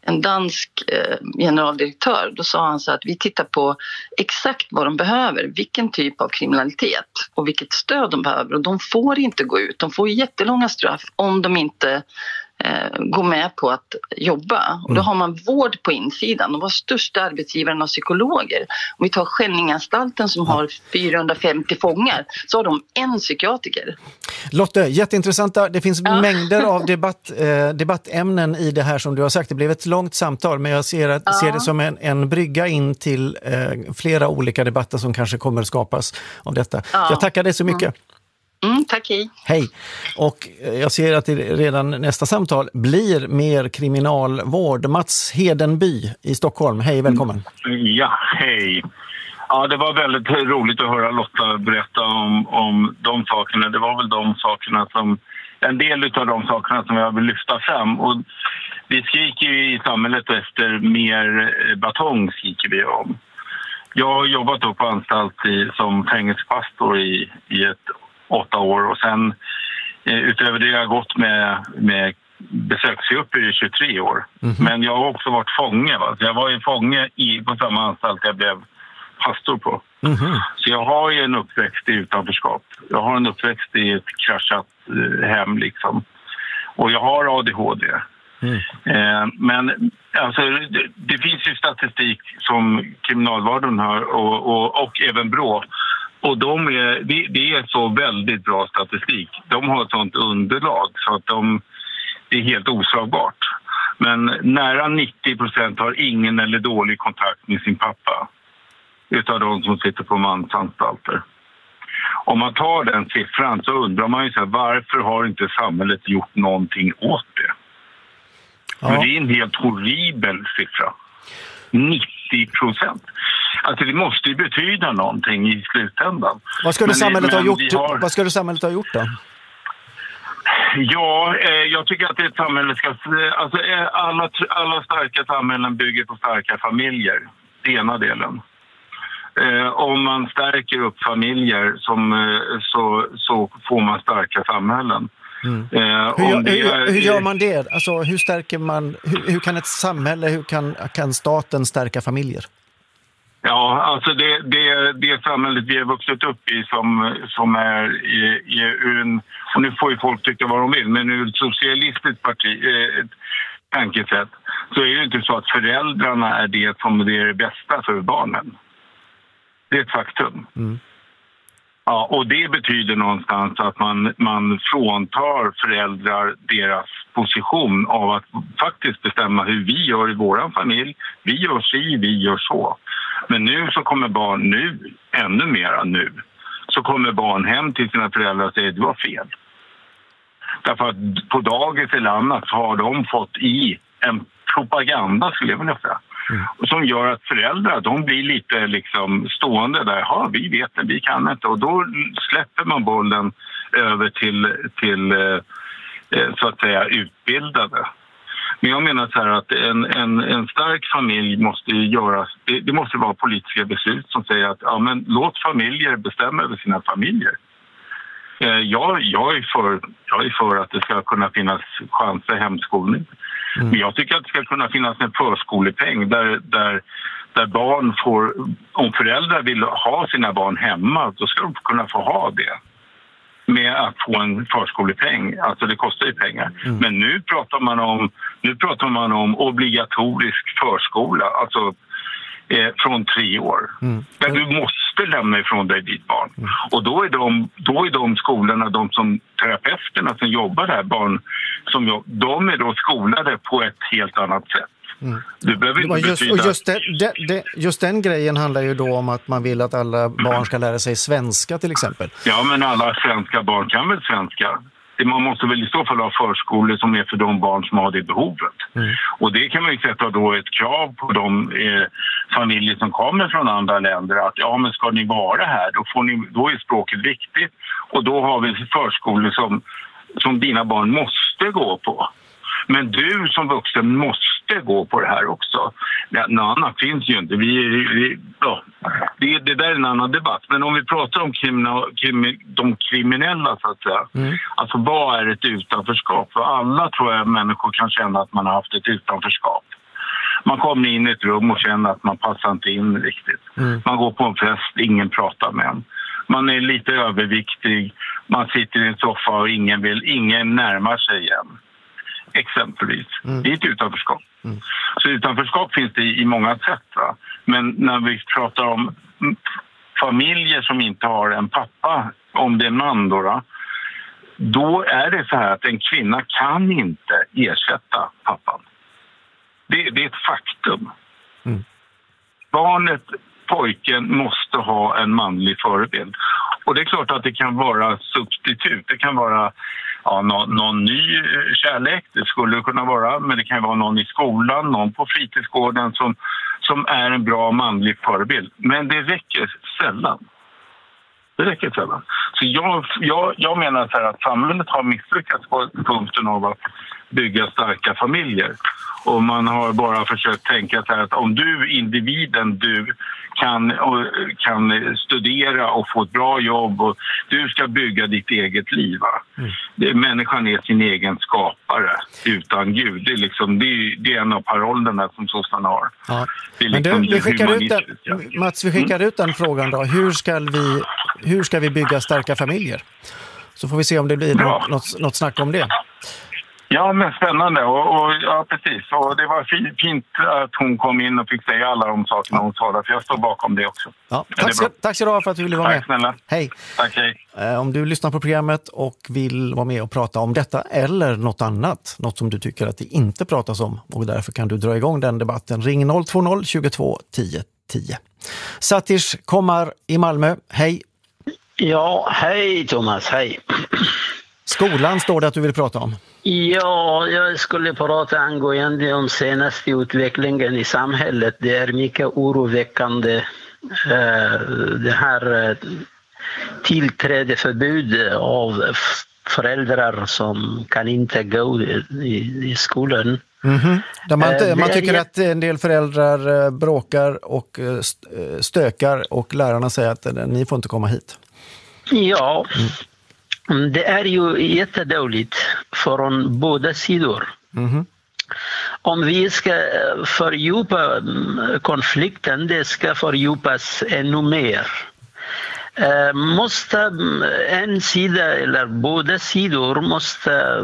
en dansk generaldirektör. Då sa han så att vi tittar på exakt vad de behöver, vilken typ av kriminalitet och vilket stöd de behöver. Och de får inte gå ut, de får jättelånga straff om de inte gå med på att jobba. Och då har man vård på insidan. De var största arbetsgivaren av psykologer. Om vi tar Skänninganstalten som har 450 fångar, så har de en psykiatriker. Lotte, jätteintressanta. Det finns mängder av debattämnen i det här som du har sagt. Det blev ett långt samtal, men jag ser det som en brygga in till flera olika debatter som kanske kommer att skapas av detta. Jag tackar dig så mycket. Tack, hej. Hej. Och jag ser att det redan nästa samtal blir mer kriminalvård. Mats Hedenby i Stockholm. Hej, välkommen. Ja, hej. Ja, det var väldigt roligt att höra Lotta berätta om de sakerna. Det var väl de sakerna som, en del av de sakerna som jag vill lyfta fram. Och vi skriker ju i samhället efter mer batong, skriker vi om. Jag har jobbat då på anstalt som fängelsepastor i 8 år och sen utöver det har jag gått med besöksgrupper i 23 år. Men jag har också varit fånge. Va? Så jag var ju fånge på samma anstalt jag blev pastor på. Så jag har ju en uppväxt i utanförskap. Jag har en uppväxt i ett kraschat hem liksom. Och jag har ADHD. Men alltså, det finns ju statistik som kriminalvården har och även BRÅ. Och det är så väldigt bra statistik. De har ett sånt underlag så att det är helt oslagbart. Men nära 90% har ingen eller dålig kontakt med sin pappa. Utav de som sitter på mansanstalter. Om man tar den siffran så undrar man ju så här, varför har inte samhället gjort någonting åt det? Ja. Men det är en helt horribel siffra. 90%. Alltså det måste ju betyda någonting i slutändan. Vad skulle samhället ha gjort? Vad skulle samhället ha gjort då? Ja, jag tycker att ett samhälle ska... Alltså alla starka samhällen bygger på starka familjer. Det ena delen. Om man stärker upp familjer så får man starka samhällen. Hur gör man det? Alltså, hur stärker man? Hur kan ett samhälle, hur kan staten stärka familjer? Ja, alltså det samhället vi har vuxit upp i som är i en, och nu får ju folk tycka vad de vill, men ur ett socialistiskt tankesätt så är det inte så att föräldrarna är det som är det bästa för barnen. Det är ett faktum. Ja, och det betyder någonstans att man fråntar föräldrar deras position av att faktiskt bestämma hur vi gör i våran familj. Vi gör vi gör så. Men nu så kommer barn ännu mera nu, så kommer barn hem till sina föräldrar och säger att det var fel. Därför att på dagis eller annat så har de fått i en propaganda, skulle jag vilja säga. Som gör att föräldrar, de blir lite liksom stående där. Ja, vi vet det, vi kan inte. Och då släpper man bollen över till så att säga utbildade. Men jag menar så här att en stark familj måste göras, det måste vara politiska beslut som säger att ja, men låt familjer bestämma över sina familjer. Jag är för att det ska kunna finnas chans för hemskolning. Men jag tycker att det ska kunna finnas en förskolepeng där barn får, om föräldrar vill ha sina barn hemma, då ska de kunna få ha det. Med att få en förskolepeng, alltså det kostar ju pengar. Men nu pratar man om obligatorisk förskola, alltså från 3 år. Där du måste lämna ifrån dig ditt barn. Och då är de skolorna, de som terapeuterna som jobbar där, de är då skolade på ett helt annat sätt. Det behöver inte betyda... Just den grejen handlar ju då om att man vill att alla barn ska lära sig svenska till exempel. Ja, men alla svenska barn kan väl svenska. Man måste väl i så fall ha förskolor som är för de barn som har det behovet. Och det kan man ju sätta då ett krav på de familjer som kommer från andra länder att ja, men ska ni vara här, då är språket viktigt. Och då har vi förskolor som dina barn måste gå på. Men du som vuxen måste gå på det här också. Något annat finns ju inte. Det där är en annan debatt. Men om vi pratar om de kriminella så att säga. Alltså vad är ett utanförskap? För alla tror jag människor kan känna att man har haft ett utanförskap. Man kommer in i ett rum och känner att man passar inte in riktigt. Man går på en fest, ingen pratar med en. Man är lite överviktig, man sitter i en soffa och ingen närmar sig igen. Exempelvis. Det är ett utanförskap. Så utanförskap finns det i många sätt. Va? Men när vi pratar om familjer som inte har en pappa, om det är en man då är det så här att en kvinna kan inte ersätta pappan. Det är ett faktum. Barnet, pojken, måste ha en manlig förebild. Och det är klart att det kan vara substitut. Det kan vara någon ny kärlek, det skulle kunna vara. Men det kan vara någon i skolan, någon på fritidsgården som är en bra manlig förebild. Men det räcker sällan. Så jag menar så här att samhället har misslyckats på punkten av att bygga starka familjer. Och man har bara försökt tänka så här att om du kan studera och få ett bra jobb och du ska bygga ditt eget liv. Människan är sin egen skapare utan Gud. Det är en av parollerna som sossarna har. Ja. Men vi skickar ut den frågan då. Hur ska vi bygga starka familjer? Så får vi se om det blir något snack om det. Ja, men spännande. Och ja, precis. Och det var fint att hon kom in och fick säga alla de sakerna hon sa. För jag står bakom det också. Ja, tack så du för att du ville vara med. Tack snälla. Hej. Tack, hej. Om du lyssnar på programmet och vill vara med och prata om detta eller något annat, något som du tycker att det inte pratas om och därför kan du dra igång den debatten, ring 020 22 10 10. Satish Komar i Malmö, hej. Ja, hej Thomas, hej. Skolan står det att du vill prata om. Ja, jag skulle prata angående om senaste utvecklingen i samhället. Det är mycket oroväckande det här tillträdeförbud av föräldrar som kan inte gå i skolan. Man tycker att en del föräldrar bråkar och stökar och lärarna säger att ni får inte komma hit. Ja, det är ju jättedåligt från båda sidor. Om vi ska fördjupa konflikten, det ska fördjupas ännu mer. Måste en sida eller båda sidor måste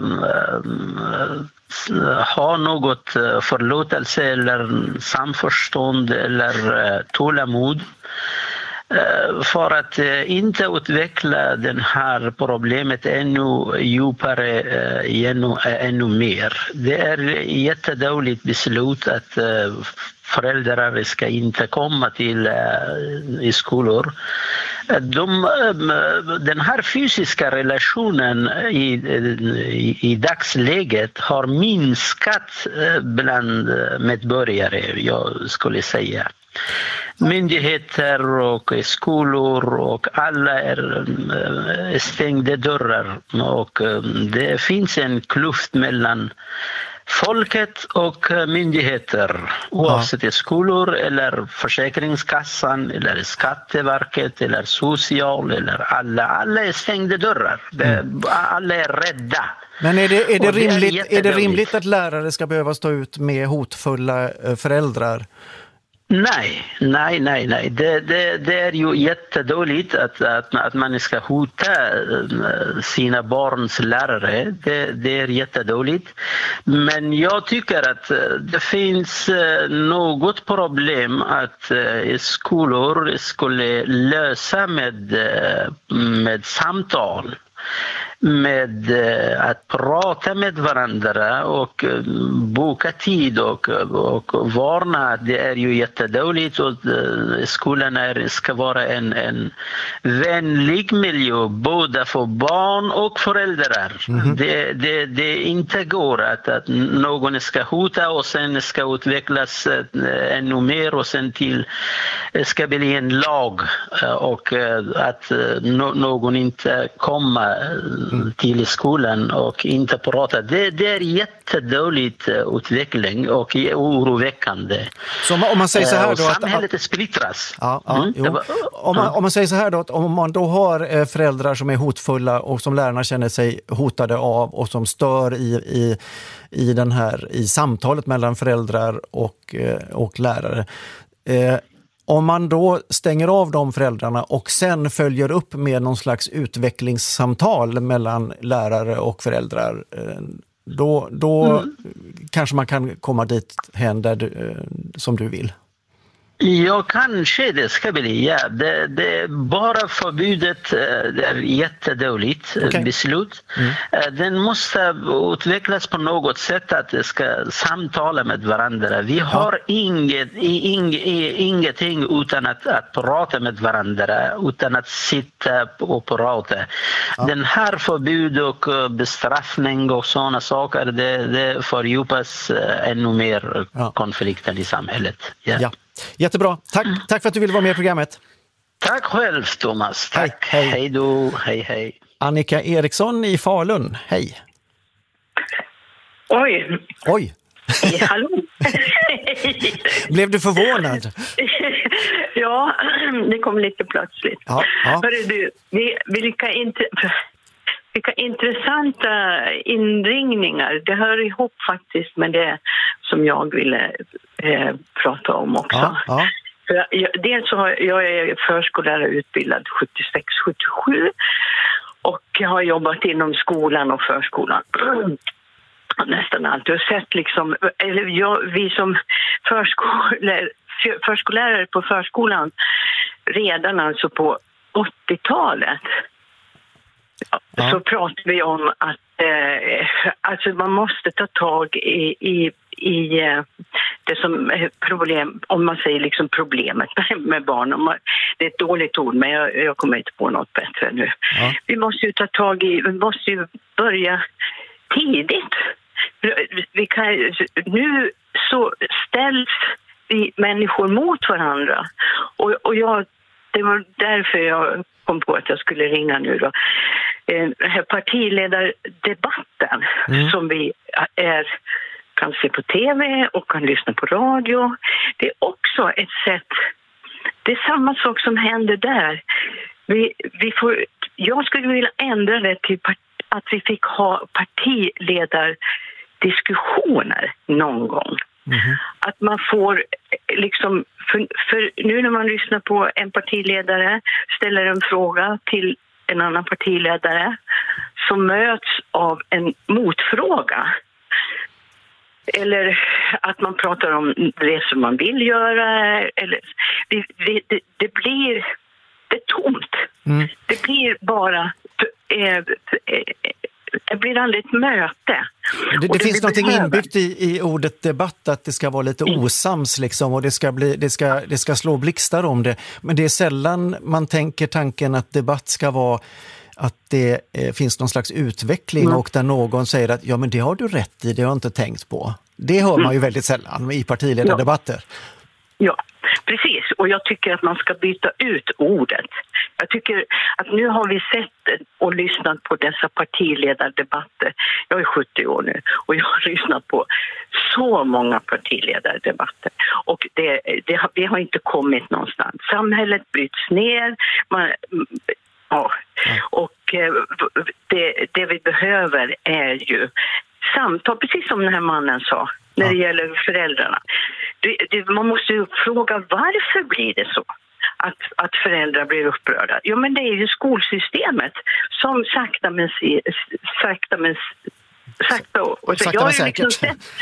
ha något förlåtelse eller samförstånd eller tålamod för att inte utveckla det här problemet ännu djupare, ännu mer. Det är jättedåligt beslut att föräldrar ska inte komma till i skolor. Den här fysiska relationen i dagsläget har minskat bland medborgare, jag skulle säga. Myndigheter och skolor och alla är stängda dörrar och det finns en kluft mellan folket och myndigheter, oavsett skolor eller Försäkringskassan eller Skatteverket eller social eller alla är stängda dörrar. Alla är rädda. Men är det rimligt att lärare ska behöva stå ut med hotfulla föräldrar? Nej. Det är ju jättedåligt att man ska hota sina barns lärare. Det är jättedåligt. Men jag tycker att det finns något problem att skolor skulle lösa med samtal. Med att prata med varandra och boka tid och varna att det är ju jättedåligt och skolan ska vara en vänlig miljö både för barn och föräldrar. Det inte går att någon ska hota och sen ska utvecklas ännu mer och sen till ska bli en lag och att någon inte kommer till skolan och inte pratar. Det är jättedåligt utveckling och oroväckande. Så om man säger så här då, samhället splittras. Om man säger så här då, att om man då har föräldrar som är hotfulla och som lärarna känner sig hotade av och som stör i samtalet mellan föräldrar och lärare. Om man då stänger av de föräldrarna och sen följer upp med någon slags utvecklingssamtal mellan lärare och föräldrar, då kanske man kan komma dit som du vill. Ja, kanske det ska bli. Ja. Det bara förbudet det är jättedåligt beslut. Den måste utvecklas på något sätt att det ska samtala med varandra. Vi har ingenting utan att prata med varandra, utan att sitta och prata. Den här förbud och bestraffning och sådana saker, det fördjupas ännu mer konflikten i samhället. Ja. Jättebra. Tack för att du ville vara med i programmet. Tack själv, Thomas. Tack. Hej då. Hej. Annika Eriksson i Falun. Hej. Oj. Hallå. Blev du förvånad? Ja, det kom lite plötsligt. Hörru du, vilka intressanta inringningar. Det hör ihop faktiskt med det som jag ville prata om också. Dels så jag är förskollärare utbildad 76-77 och jag har jobbat inom skolan och förskolan nästan allt. Jag har sett liksom, vi som förskollärare på förskolan redan alltså på 80-talet så pratar vi om att alltså man måste ta tag i det som är problem, om man säger liksom problemet med barn. Det är ett dåligt ord, men jag kommer inte på något bättre nu. Vi måste ju vi måste ju börja tidigt. Nu så ställs vi människor mot varandra och det var därför jag kom på att jag skulle ringa nu då. Partiledardebatten som vi kan se på tv och kan lyssna på radio. Det är också ett sätt, det är samma sak som händer där. Jag skulle vilja ändra det till att vi fick ha partiledardiskussioner någon gång. Att man får liksom, för nu när man lyssnar på en partiledare ställer en fråga till en annan partiledare som möts av en motfråga. Eller att man pratar om det som man vill göra. Eller, det blir tomt. Det blir bara... Det blir aldrig ett möte. Det finns något inbyggt i ordet debatt, att det ska vara lite osams liksom, och det ska slå blixtar om det. Men det är sällan man tänker tanken att debatt ska vara att det finns någon slags utveckling och där någon säger att ja, men det har du rätt i, det har jag inte tänkt på. Det hör man ju väldigt sällan i partiledardebatter. Ja, precis. Och jag tycker att man ska byta ut ordet. Jag tycker att nu har vi sett och lyssnat på dessa partiledardebatter. Jag är 70 år nu och jag har lyssnat på så många partiledardebatter. Och vi har inte kommit någonstans. Samhället bryts ner. Och det vi behöver är ju samtal, precis som den här mannen sa, när det gäller föräldrarna. Man måste ju fråga varför blir det så att föräldrar blir upprörda. Jo, men det är ju skolsystemet som sakta men säkert.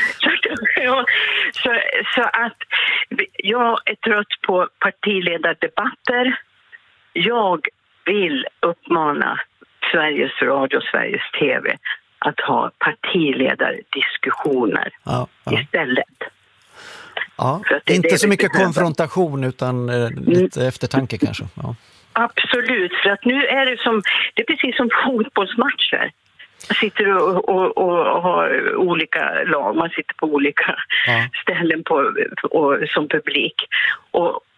Så att jag är trött på partiledardebatter. Jag vill uppmana Sveriges Radio och Sveriges TV att ha partiledardiskussioner istället. Ja, inte så mycket konfrontation utan lite eftertanke kanske. Ja. Absolut, för att nu är det är precis som fotbollsmatcher. Man sitter och har olika lag, man sitter på olika ställen som publik.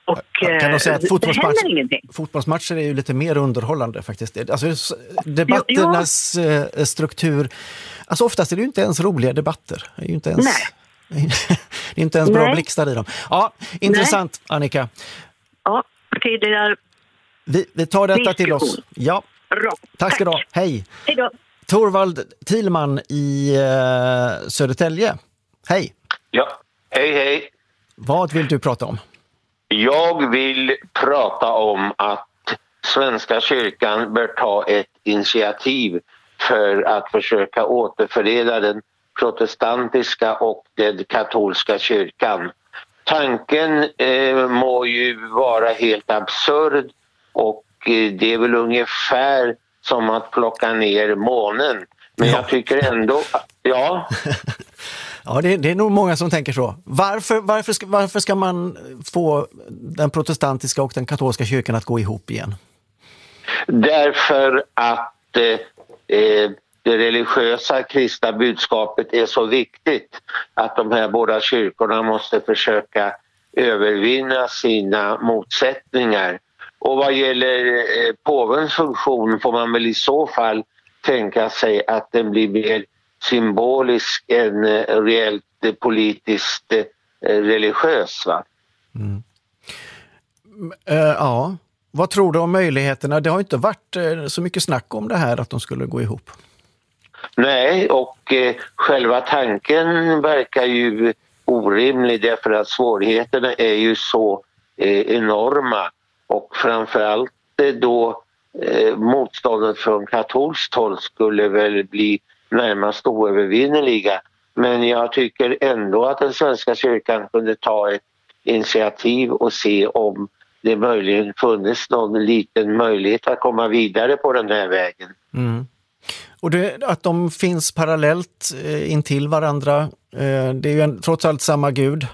Och kan du säga att det händer ingenting. Fotbollsmatcher är ju lite mer underhållande faktiskt. Alltså, debatternas struktur, alltså oftast är det ju inte ens roliga debatter. Det är ju inte ens, det är inte ens bra blixtar i dem. Ja, intressant. Nej. Annika. Ja, det där. Vi tar detta till oss. Ja. Bra. Tack ska du ha. Hej. Hej då. Torvald Thielman i Södertälje. Hej. Ja, hej. Vad vill du prata om? Jag vill prata om att Svenska kyrkan bör ta ett initiativ för att försöka återförena den protestantiska och den katolska kyrkan. Tanken må ju vara helt absurd, och det är väl ungefär som att plocka ner månen. Men jag tycker ändå, ja... Ja, det är nog många som tänker så. Varför ska man få den protestantiska och den katolska kyrkan att gå ihop igen? Därför att det religiösa kristna budskapet är så viktigt att de här båda kyrkorna måste försöka övervinna sina motsättningar. Och vad gäller påvens funktion får man väl i så fall tänka sig att den blir mer symbolisk än reellt politiskt religiös, va? Mm. Ja, vad tror du om möjligheterna? Det har inte varit så mycket snack om det här att de skulle gå ihop. Nej, och själva tanken verkar ju orimlig, därför att svårigheterna är ju så enorma, och framförallt då motståndet från katolskt håll skulle väl bli närmast oövervinneliga. Men jag tycker ändå att den svenska kyrkan kunde ta ett initiativ och se om det möjligen funnits någon liten möjlighet att komma vidare på den här vägen. Mm. Och att de finns parallellt intill varandra, det är ju trots allt samma Gud.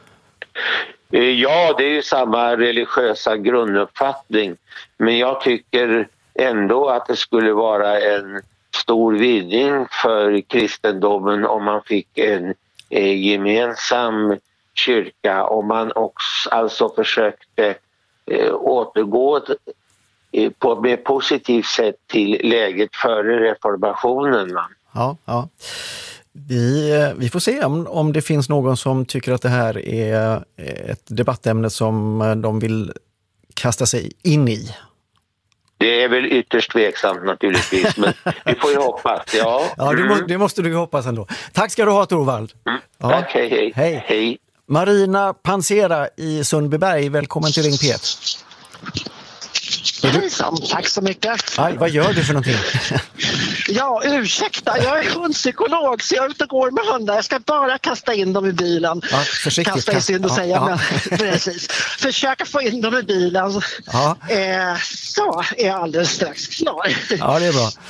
Ja, det är ju samma religiösa grunduppfattning. Men jag tycker ändå att det skulle vara en stor vinning för kristendomen om man fick en gemensam kyrka, om man också alltså försökte återgå på ett positivt sätt till läget före reformationen. Ja. Vi får se om det finns någon som tycker att det här är ett debattämne som de vill kasta sig in i. Det är väl ytterst tveksamt naturligtvis, men vi får ju hoppas. Ja, det måste du ju hoppas ändå. Tack ska du ha, Torvald. Ja. Tack, hej. Marina Pansera i Sundbyberg, välkommen till Ring P1. Hejsan, tack så mycket. Aj, vad gör du för någonting? Ja, ursäkta, jag är hundpsykolog så jag är ute och går med hundar. Jag ska bara kasta in dem i bilen. Ja, försiktigt. Kasta är synd att säga, men precis. Försöka få in dem i bilen. Ja. Så är jag alldeles strax klar. Ja, det är bra.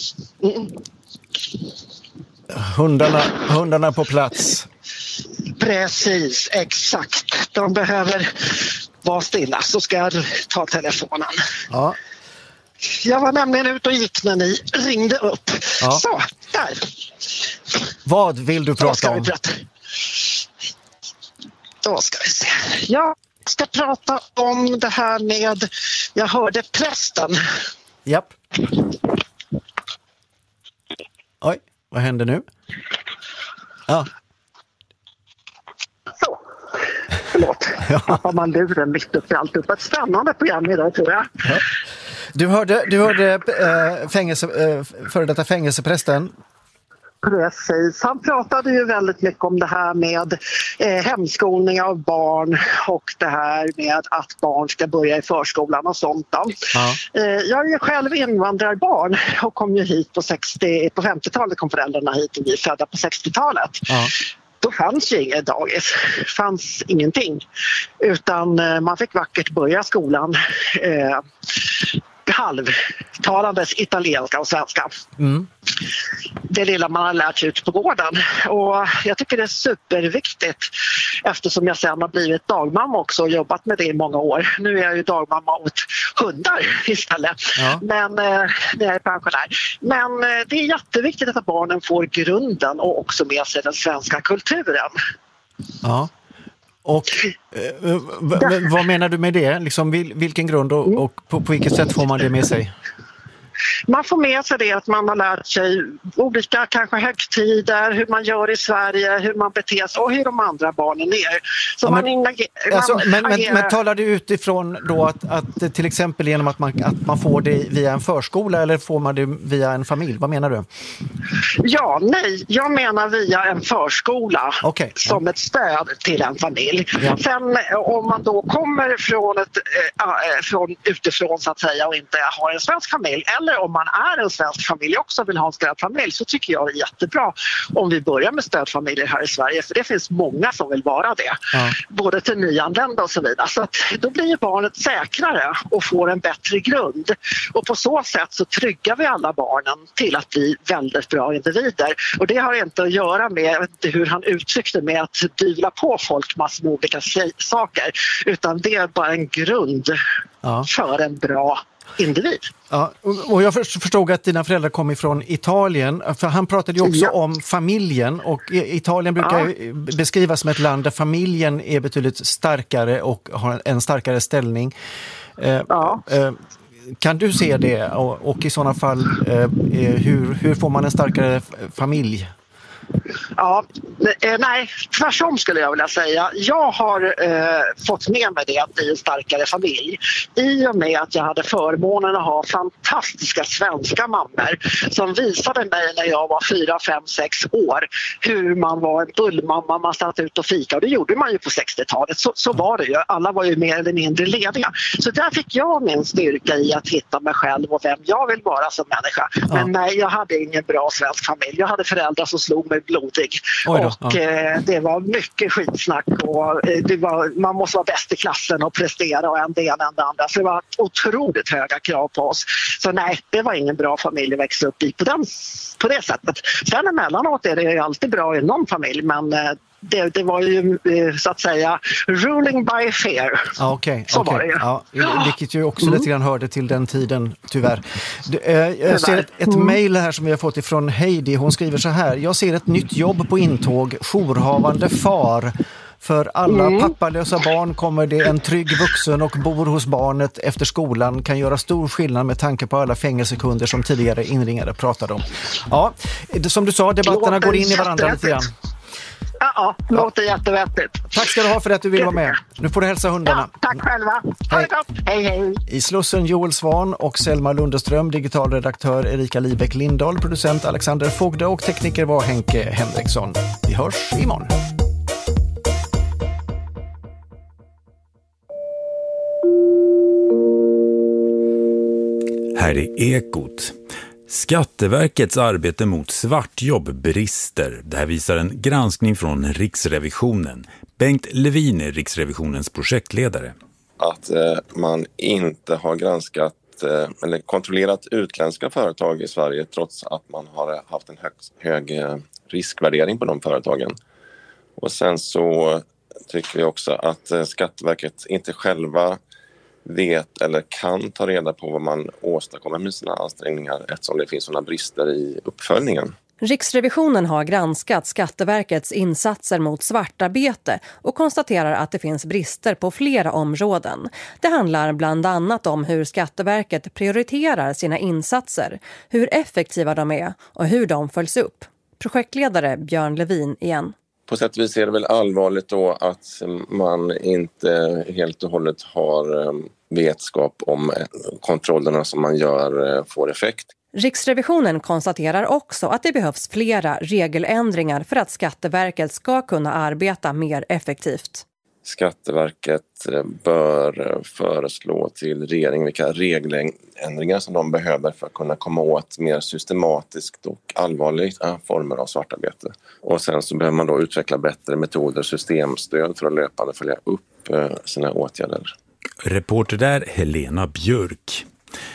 Hundarna på plats. Precis, exakt. De behöver vara stilla, så ska jag ta telefonen. Ja. Jag var nämligen ute och gick när ni ringde upp. Ja. Så, där. Vad vill du prata om? Då ska vi se. Jag ska prata om det här med, jag hörde prästen. Japp. Oj, vad händer nu? Ja. Så. Förlåt. Har man luren mitt upp i allt upp. Ett spännande program idag, tror jag. Ja. Du hörde före detta fängelseprästen. Precis, han pratade ju väldigt mycket om det här med hemskolning av barn och det här med att barn ska börja i förskolan och sånt. Ja. Jag är ju själv invandrarbarn och kom ju hit på 50-talet kom föräldrarna hit och vi är födda på 60-talet. Ja. Då fanns ju inget dagis, fanns ingenting, utan man fick vackert börja skolan halvtalandes italienska och svenska. Mm. Det lilla man har lärt sig ut på gården. Och jag tycker det är superviktigt eftersom jag sen har blivit dagmamma också och jobbat med det i många år. Nu är jag ju dagmamma åt hundar istället. Ja. Men när jag är pensionär. Men det är jätteviktigt att barnen får grunden och också med sig den svenska kulturen. Ja. Och vad menar du med det? Liksom, vilken grund och på vilket sätt får man det med sig? Man får med sig det att man har lärt sig olika kanske högtider, hur man gör i Sverige, hur man beter sig och hur de andra barnen är. Så ja, men talar du utifrån då att till exempel genom att man får det via en förskola eller får man det via en familj? Vad menar du? Ja, nej, jag menar via en förskola som ett stöd till en familj. Ja. Sen om man då kommer från utifrån så att säga och inte har en svensk familj eller om man är en svensk familj och också vill ha en stödfamilj så tycker jag det är jättebra om vi börjar med stödfamiljer här i Sverige för det finns många som vill vara det. Ja. Både till nyanlända och så vidare. Så att då blir barnet säkrare och får en bättre grund. Och på så sätt så tryggar vi alla barnen till att bli väldigt bra individer. Och det har inte att göra med hur han uttryckte med att dyvla på folk massor med olika saker. Utan det är bara en grund för en bra individ. Ja, och jag förstod att dina föräldrar kom ifrån Italien, för han pratade ju också om familjen och Italien brukar beskrivas som ett land där familjen är betydligt starkare och har en starkare ställning. Kan du se det och i sådana fall hur får man en starkare familj? Ja, nej, tvärtom skulle jag vilja säga. Jag har fått med mig det att bli en starkare familj. I och med att jag hade förmånen att ha fantastiska svenska mammor som visade mig när jag var 4, 5, 6 år hur man var en bullmamma, man satt ut och fika. Och det gjorde man ju på 60-talet. Så var det ju. Alla var ju mer eller mindre lediga. Så där fick jag min styrka i att hitta mig själv och vem jag vill vara som människa. Men nej, jag hade ingen bra svensk familj. Jag hade föräldrar som slog mig blodig. Och det var mycket skitsnack och man måste vara bäst i klassen och prestera och en det ena än det andra. Så det var otroligt höga krav på oss. Så nej, det var ingen bra familj att växa upp i på det sättet. Sen emellanåt är det ju alltid bra i någon familj, men det var ju så att säga ruling by fear. Så var det ju. Ja, vilket ju också lite grann hörde till den tiden, tyvärr. Jag ser ett mejl här som vi har fått ifrån Heidi. Hon skriver så här: jag ser ett nytt jobb på intåg, jourhavande far. För alla pappalösa barn kommer det en trygg vuxen och bor hos barnet efter skolan kan göra stor skillnad med tanke på alla fängelsekunder som tidigare inringare pratade om. Ja, som du sa, debatterna går in i varandra lite grann. Ja, låter jättevettigt. Tack ska du ha för att du vill vara med. Nu får du hälsa hundarna. Ja, tack själva. Ha det gott. Hej, hej. I Slussen Joel Svan och Selma Lundeström, digitalredaktör Erika Libeck Lindahl, producent Alexander Fogde och tekniker var Henke Henriksson. Vi hörs imorgon. Här är Ekot. Skatteverkets arbete mot svartjobb brister. Det här visar en granskning från Riksrevisionen. Bengt Levin är Riksrevisionens projektledare. Att man inte har granskat eller kontrollerat utländska företag i Sverige trots att man har haft en hög riskvärdering på de företagen. Och sen så tycker vi också att Skatteverket inte själva vet eller kan ta reda på vad man åstadkommer med sina ansträngningar eftersom det finns sådana brister i uppföljningen. Riksrevisionen har granskat Skatteverkets insatser mot svartarbete och konstaterar att det finns brister på flera områden. Det handlar bland annat om hur Skatteverket prioriterar sina insatser, hur effektiva de är och hur de följs upp. Projektledare Björn Levin igen. På sätt och vis är det väl allvarligt då att man inte helt och hållet har vetskap om kontrollerna som man gör får effekt. Riksrevisionen konstaterar också att det behövs flera regeländringar för att Skatteverket ska kunna arbeta mer effektivt. Skatteverket bör föreslå till regeringen vilka regeländringar som de behöver för att kunna komma åt mer systematiskt och allvarliga former av svartarbete. Och sen så behöver man då utveckla bättre metoder och systemstöd för att löpande följa upp sina åtgärder. Reporter där Helena Björk.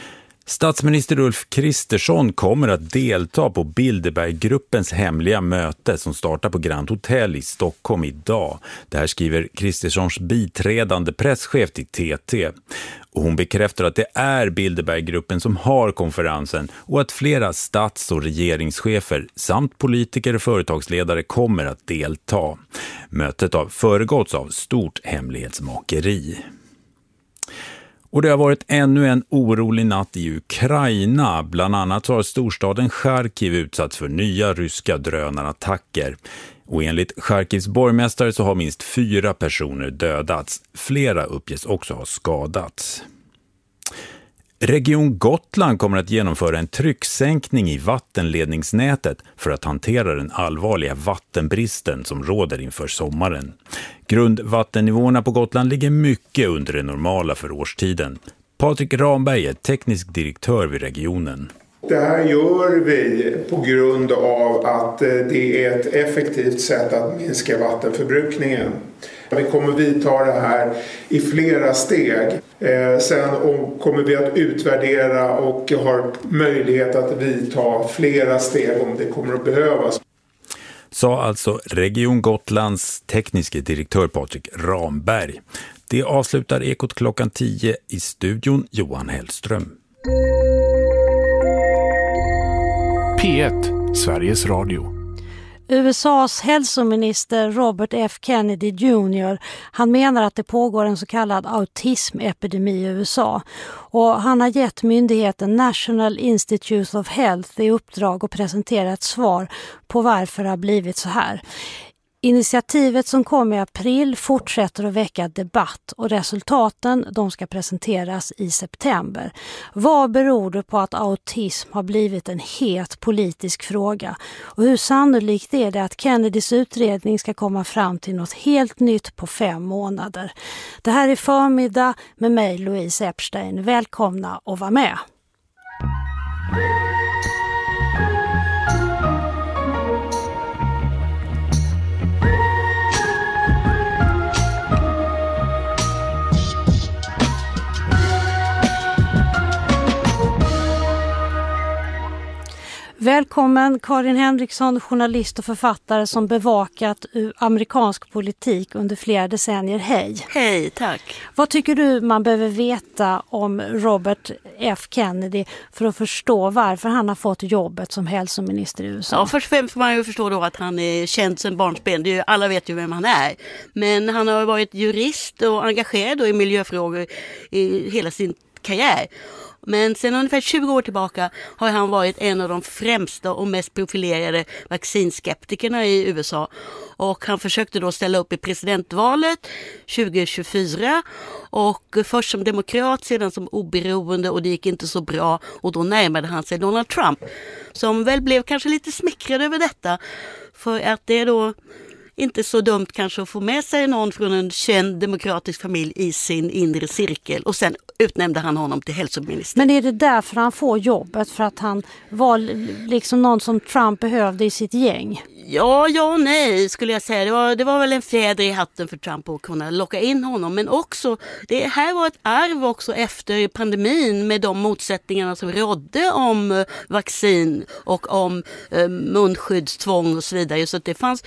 Statsminister Ulf Kristersson kommer att delta på Bilderberggruppens hemliga möte som startar på Grand Hotel i Stockholm idag. Det här skriver Kristerssons biträdande presschef till TT. Och hon bekräftar att det är Bilderberggruppen som har konferensen och att flera stats- och regeringschefer samt politiker och företagsledare kommer att delta. Mötet har föregåtts av stort hemlighetsmakeri. Och det har varit ännu en orolig natt i Ukraina. Bland annat har storstaden Charkiv utsatts för nya ryska drönarattacker. Och enligt Charkivs borgmästare så har minst 4 personer dödats. Flera uppges också ha skadats. Region Gotland kommer att genomföra en trycksänkning i vattenledningsnätet för att hantera den allvarliga vattenbristen som råder inför sommaren. Grundvattennivåerna på Gotland ligger mycket under det normala för årstiden. Patrik Ramberg är teknisk direktör vid regionen. Det här gör vi på grund av att det är ett effektivt sätt att minska vattenförbrukningen. Vi kommer vidta det här i flera steg. Sen kommer vi att utvärdera och har möjlighet att vidta flera steg om det kommer att behövas. Sa alltså Region Gotlands tekniske direktör Patrik Ramberg. Det avslutar Ekot klockan 10 i studion Johan Hellström. P1, Sveriges Radio. USAs hälsominister Robert F. Kennedy Jr. han menar att det pågår en så kallad autismepidemi i USA. Och han har gett myndigheten National Institute of Health i uppdrag att presentera ett svar på varför det har blivit så här. Initiativet som kom i april fortsätter att väcka debatt och resultaten de ska presenteras i september. Vad beror det på att autism har blivit en het politisk fråga? Och hur sannolikt är det att Kennedys utredning ska komma fram till något helt nytt på 5 månader? Det här är Förmiddag med mig Louise Epstein. Välkomna och var med! Välkommen Karin Henriksson, journalist och författare som bevakat amerikansk politik under flera decennier. Hej! Hej, tack! Vad tycker du man behöver veta om Robert F. Kennedy för att förstå varför han har fått jobbet som hälsominister i USA? Ja, först och främst får man ju förstå då att han är känd sedan barnsben. Alla vet ju vem han är. Men han har varit jurist och engagerad i miljöfrågor i hela sin karriär. Men sedan ungefär 20 år tillbaka har han varit en av de främsta och mest profilerade vaccinskeptikerna i USA. Och han försökte då ställa upp i presidentvalet 2024 och först som demokrat, sedan som oberoende, och det gick inte så bra och då närmade han sig Donald Trump som väl blev kanske lite smickrad över detta för att det är då inte så dumt kanske att få med sig någon från en känd demokratisk familj i sin inre cirkel. Och sen utnämnde han honom till hälsominister. Men är det därför han får jobbet? För att han var liksom någon som Trump behövde i sitt gäng? Ja, nej skulle jag säga. Det var väl en fjäder i hatten för Trump att kunna locka in honom. Men också, det här var ett arv också efter pandemin med de motsättningarna som rådde om vaccin och om munskyddstvång och så vidare. Så att det fanns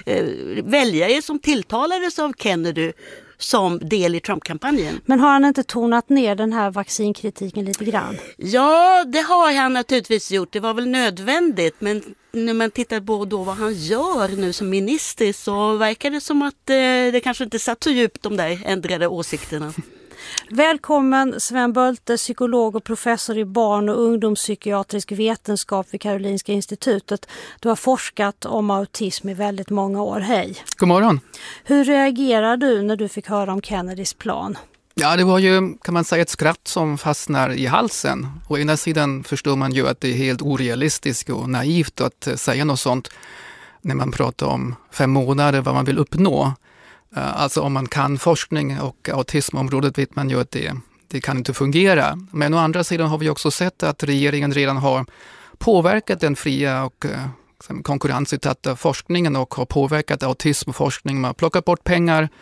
väljare som tilltalades av Kennedy som del i Trump-kampanjen. Men har han inte tonat ner den här vaccinkritiken lite grann? Ja, det har han naturligtvis gjort. Det var väl nödvändigt. Men när man tittar på då vad han gör nu som minister så verkar det som att det kanske inte satt så djupt de där ändrade åsikterna. Välkommen Sven Bölte, psykolog och professor i barn- och ungdomspsykiatrisk vetenskap vid Karolinska institutet. Du har forskat om autism i väldigt många år. Hej! God morgon! Hur reagerar du när du fick höra om Kennedys plan? Ja, det var ju, kan man säga, ett skratt som fastnar i halsen. Å ena sidan förstår man ju att det är helt orealistiskt och naivt att säga något sånt när man pratar om 5 månader, vad man vill uppnå. Alltså om man kan forskning och autismområdet vet man ju att det kan inte fungera. Men å andra sidan har vi också sett att regeringen redan har påverkat den fria och konkurrensutsatta forskningen och har påverkat autismforskning. Man har plockat bort pengar,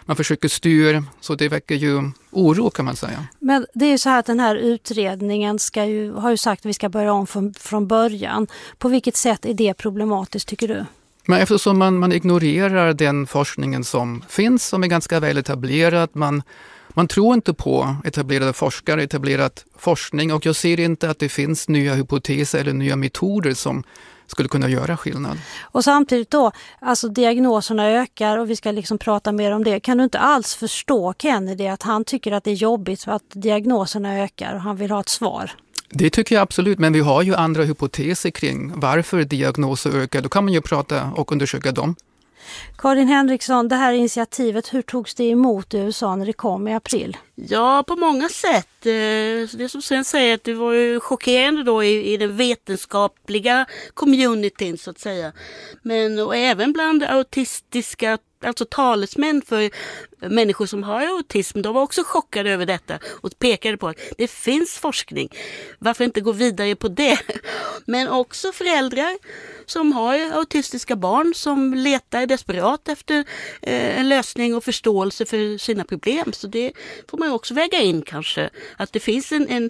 man försöker styra, så det väcker ju oro kan man säga. Men det är ju så här att den här utredningen har ju sagt att vi ska börja om från början. På vilket sätt är det problematiskt tycker du? Men eftersom man ignorerar den forskningen som finns, som är ganska väl etablerad, man tror inte på etablerade forskare, etablerad forskning, och jag ser inte att det finns nya hypoteser eller nya metoder som skulle kunna göra skillnad. Och samtidigt då, alltså diagnoserna ökar och vi ska liksom prata mer om det. Kan du inte alls förstå Kennedy att han tycker att det är jobbigt att diagnoserna ökar och han vill ha ett svar? Det tycker jag absolut, men vi har ju andra hypoteser kring varför diagnoser ökar. Då kan man ju prata och undersöka dem. Karin Henriksson, det här initiativet, hur togs det emot i USA när det kom i april? Ja, på många sätt. Det som sen säger att det var ju chockerande då i den vetenskapliga communityn så att säga. Men och även bland autistiska, alltså talesmän för människor som har autism, de var också chockade över detta och pekade på att det finns forskning. Varför inte gå vidare på det? Men också föräldrar som har autistiska barn som letar desperat efter en lösning och förståelse för sina problem. Så det får man också väga in kanske. Att det finns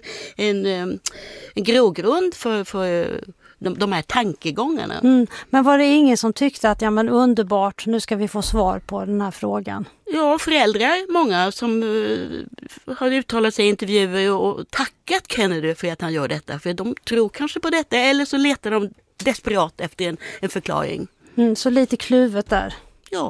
en grogrund för de här tankegångarna. Men var det ingen som tyckte att underbart, nu ska vi få svar på den här frågan? Ja, föräldrar, många som har uttalat sig i intervjuer och tackat Kennedy för att han gör detta. För de tror kanske på detta eller så letar de desperat efter en förklaring. Så lite kluvet där. Ja.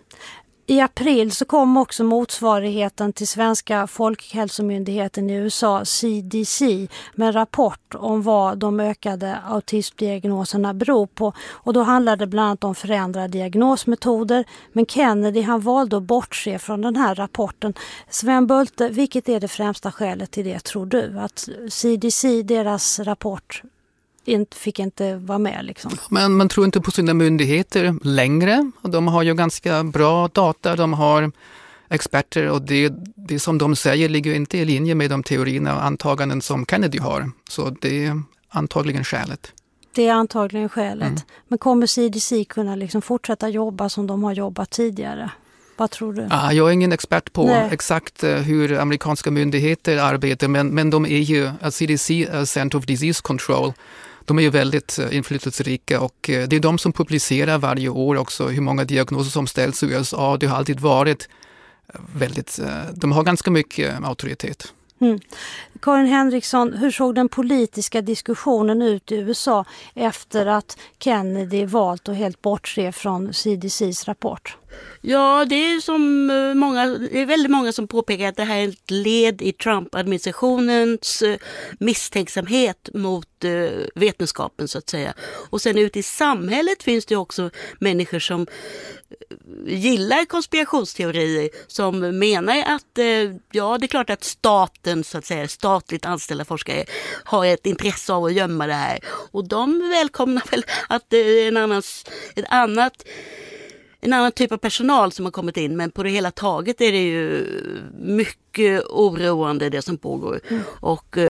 I april så kom också motsvarigheten till svenska folkhälsomyndigheten i USA, CDC, med en rapport om vad de ökade autismdiagnoserna beror på. Och då handlade det bland annat om förändrade diagnosmetoder. Men Kennedy han valde att bortse från den här rapporten. Sven Bölte, vilket är det främsta skälet till det tror du? Att CDC, deras rapport fick inte vara med liksom. Men man tror inte på sina myndigheter längre. De har ju ganska bra data, de har experter och det som de säger ligger inte i linje med de teorierna och antaganden som Kennedy har. Så det är antagligen skälet. Det är antagligen skälet. Men kommer CDC kunna liksom fortsätta jobba som de har jobbat tidigare? Vad tror du? Jag är ingen expert på exakt hur amerikanska myndigheter arbetar, men de är ju, CDC, Center of Disease Control, de är ju väldigt inflytelserika och det är de som publicerar varje år också hur många diagnoser som ställs i USA. Det har alltid varit väldigt, de har ganska mycket auktoritet. Karin Henriksson, hur såg den politiska diskussionen ut i USA efter att Kennedy valt att helt bortse från CDCs rapport? Ja, det är väldigt många som påpekar att det här är ett led i Trump-administrationens misstänksamhet mot vetenskapen så att säga. Och sen ute i samhället finns det också människor som gillar konspirationsteorier som menar att ja, det är klart att staten så att säga, statligt anställda forskare har ett intresse av att gömma det här. Och de välkomnar väl att en annan typ av personal som har kommit in, men på det hela taget är det ju mycket oroande det som pågår. Och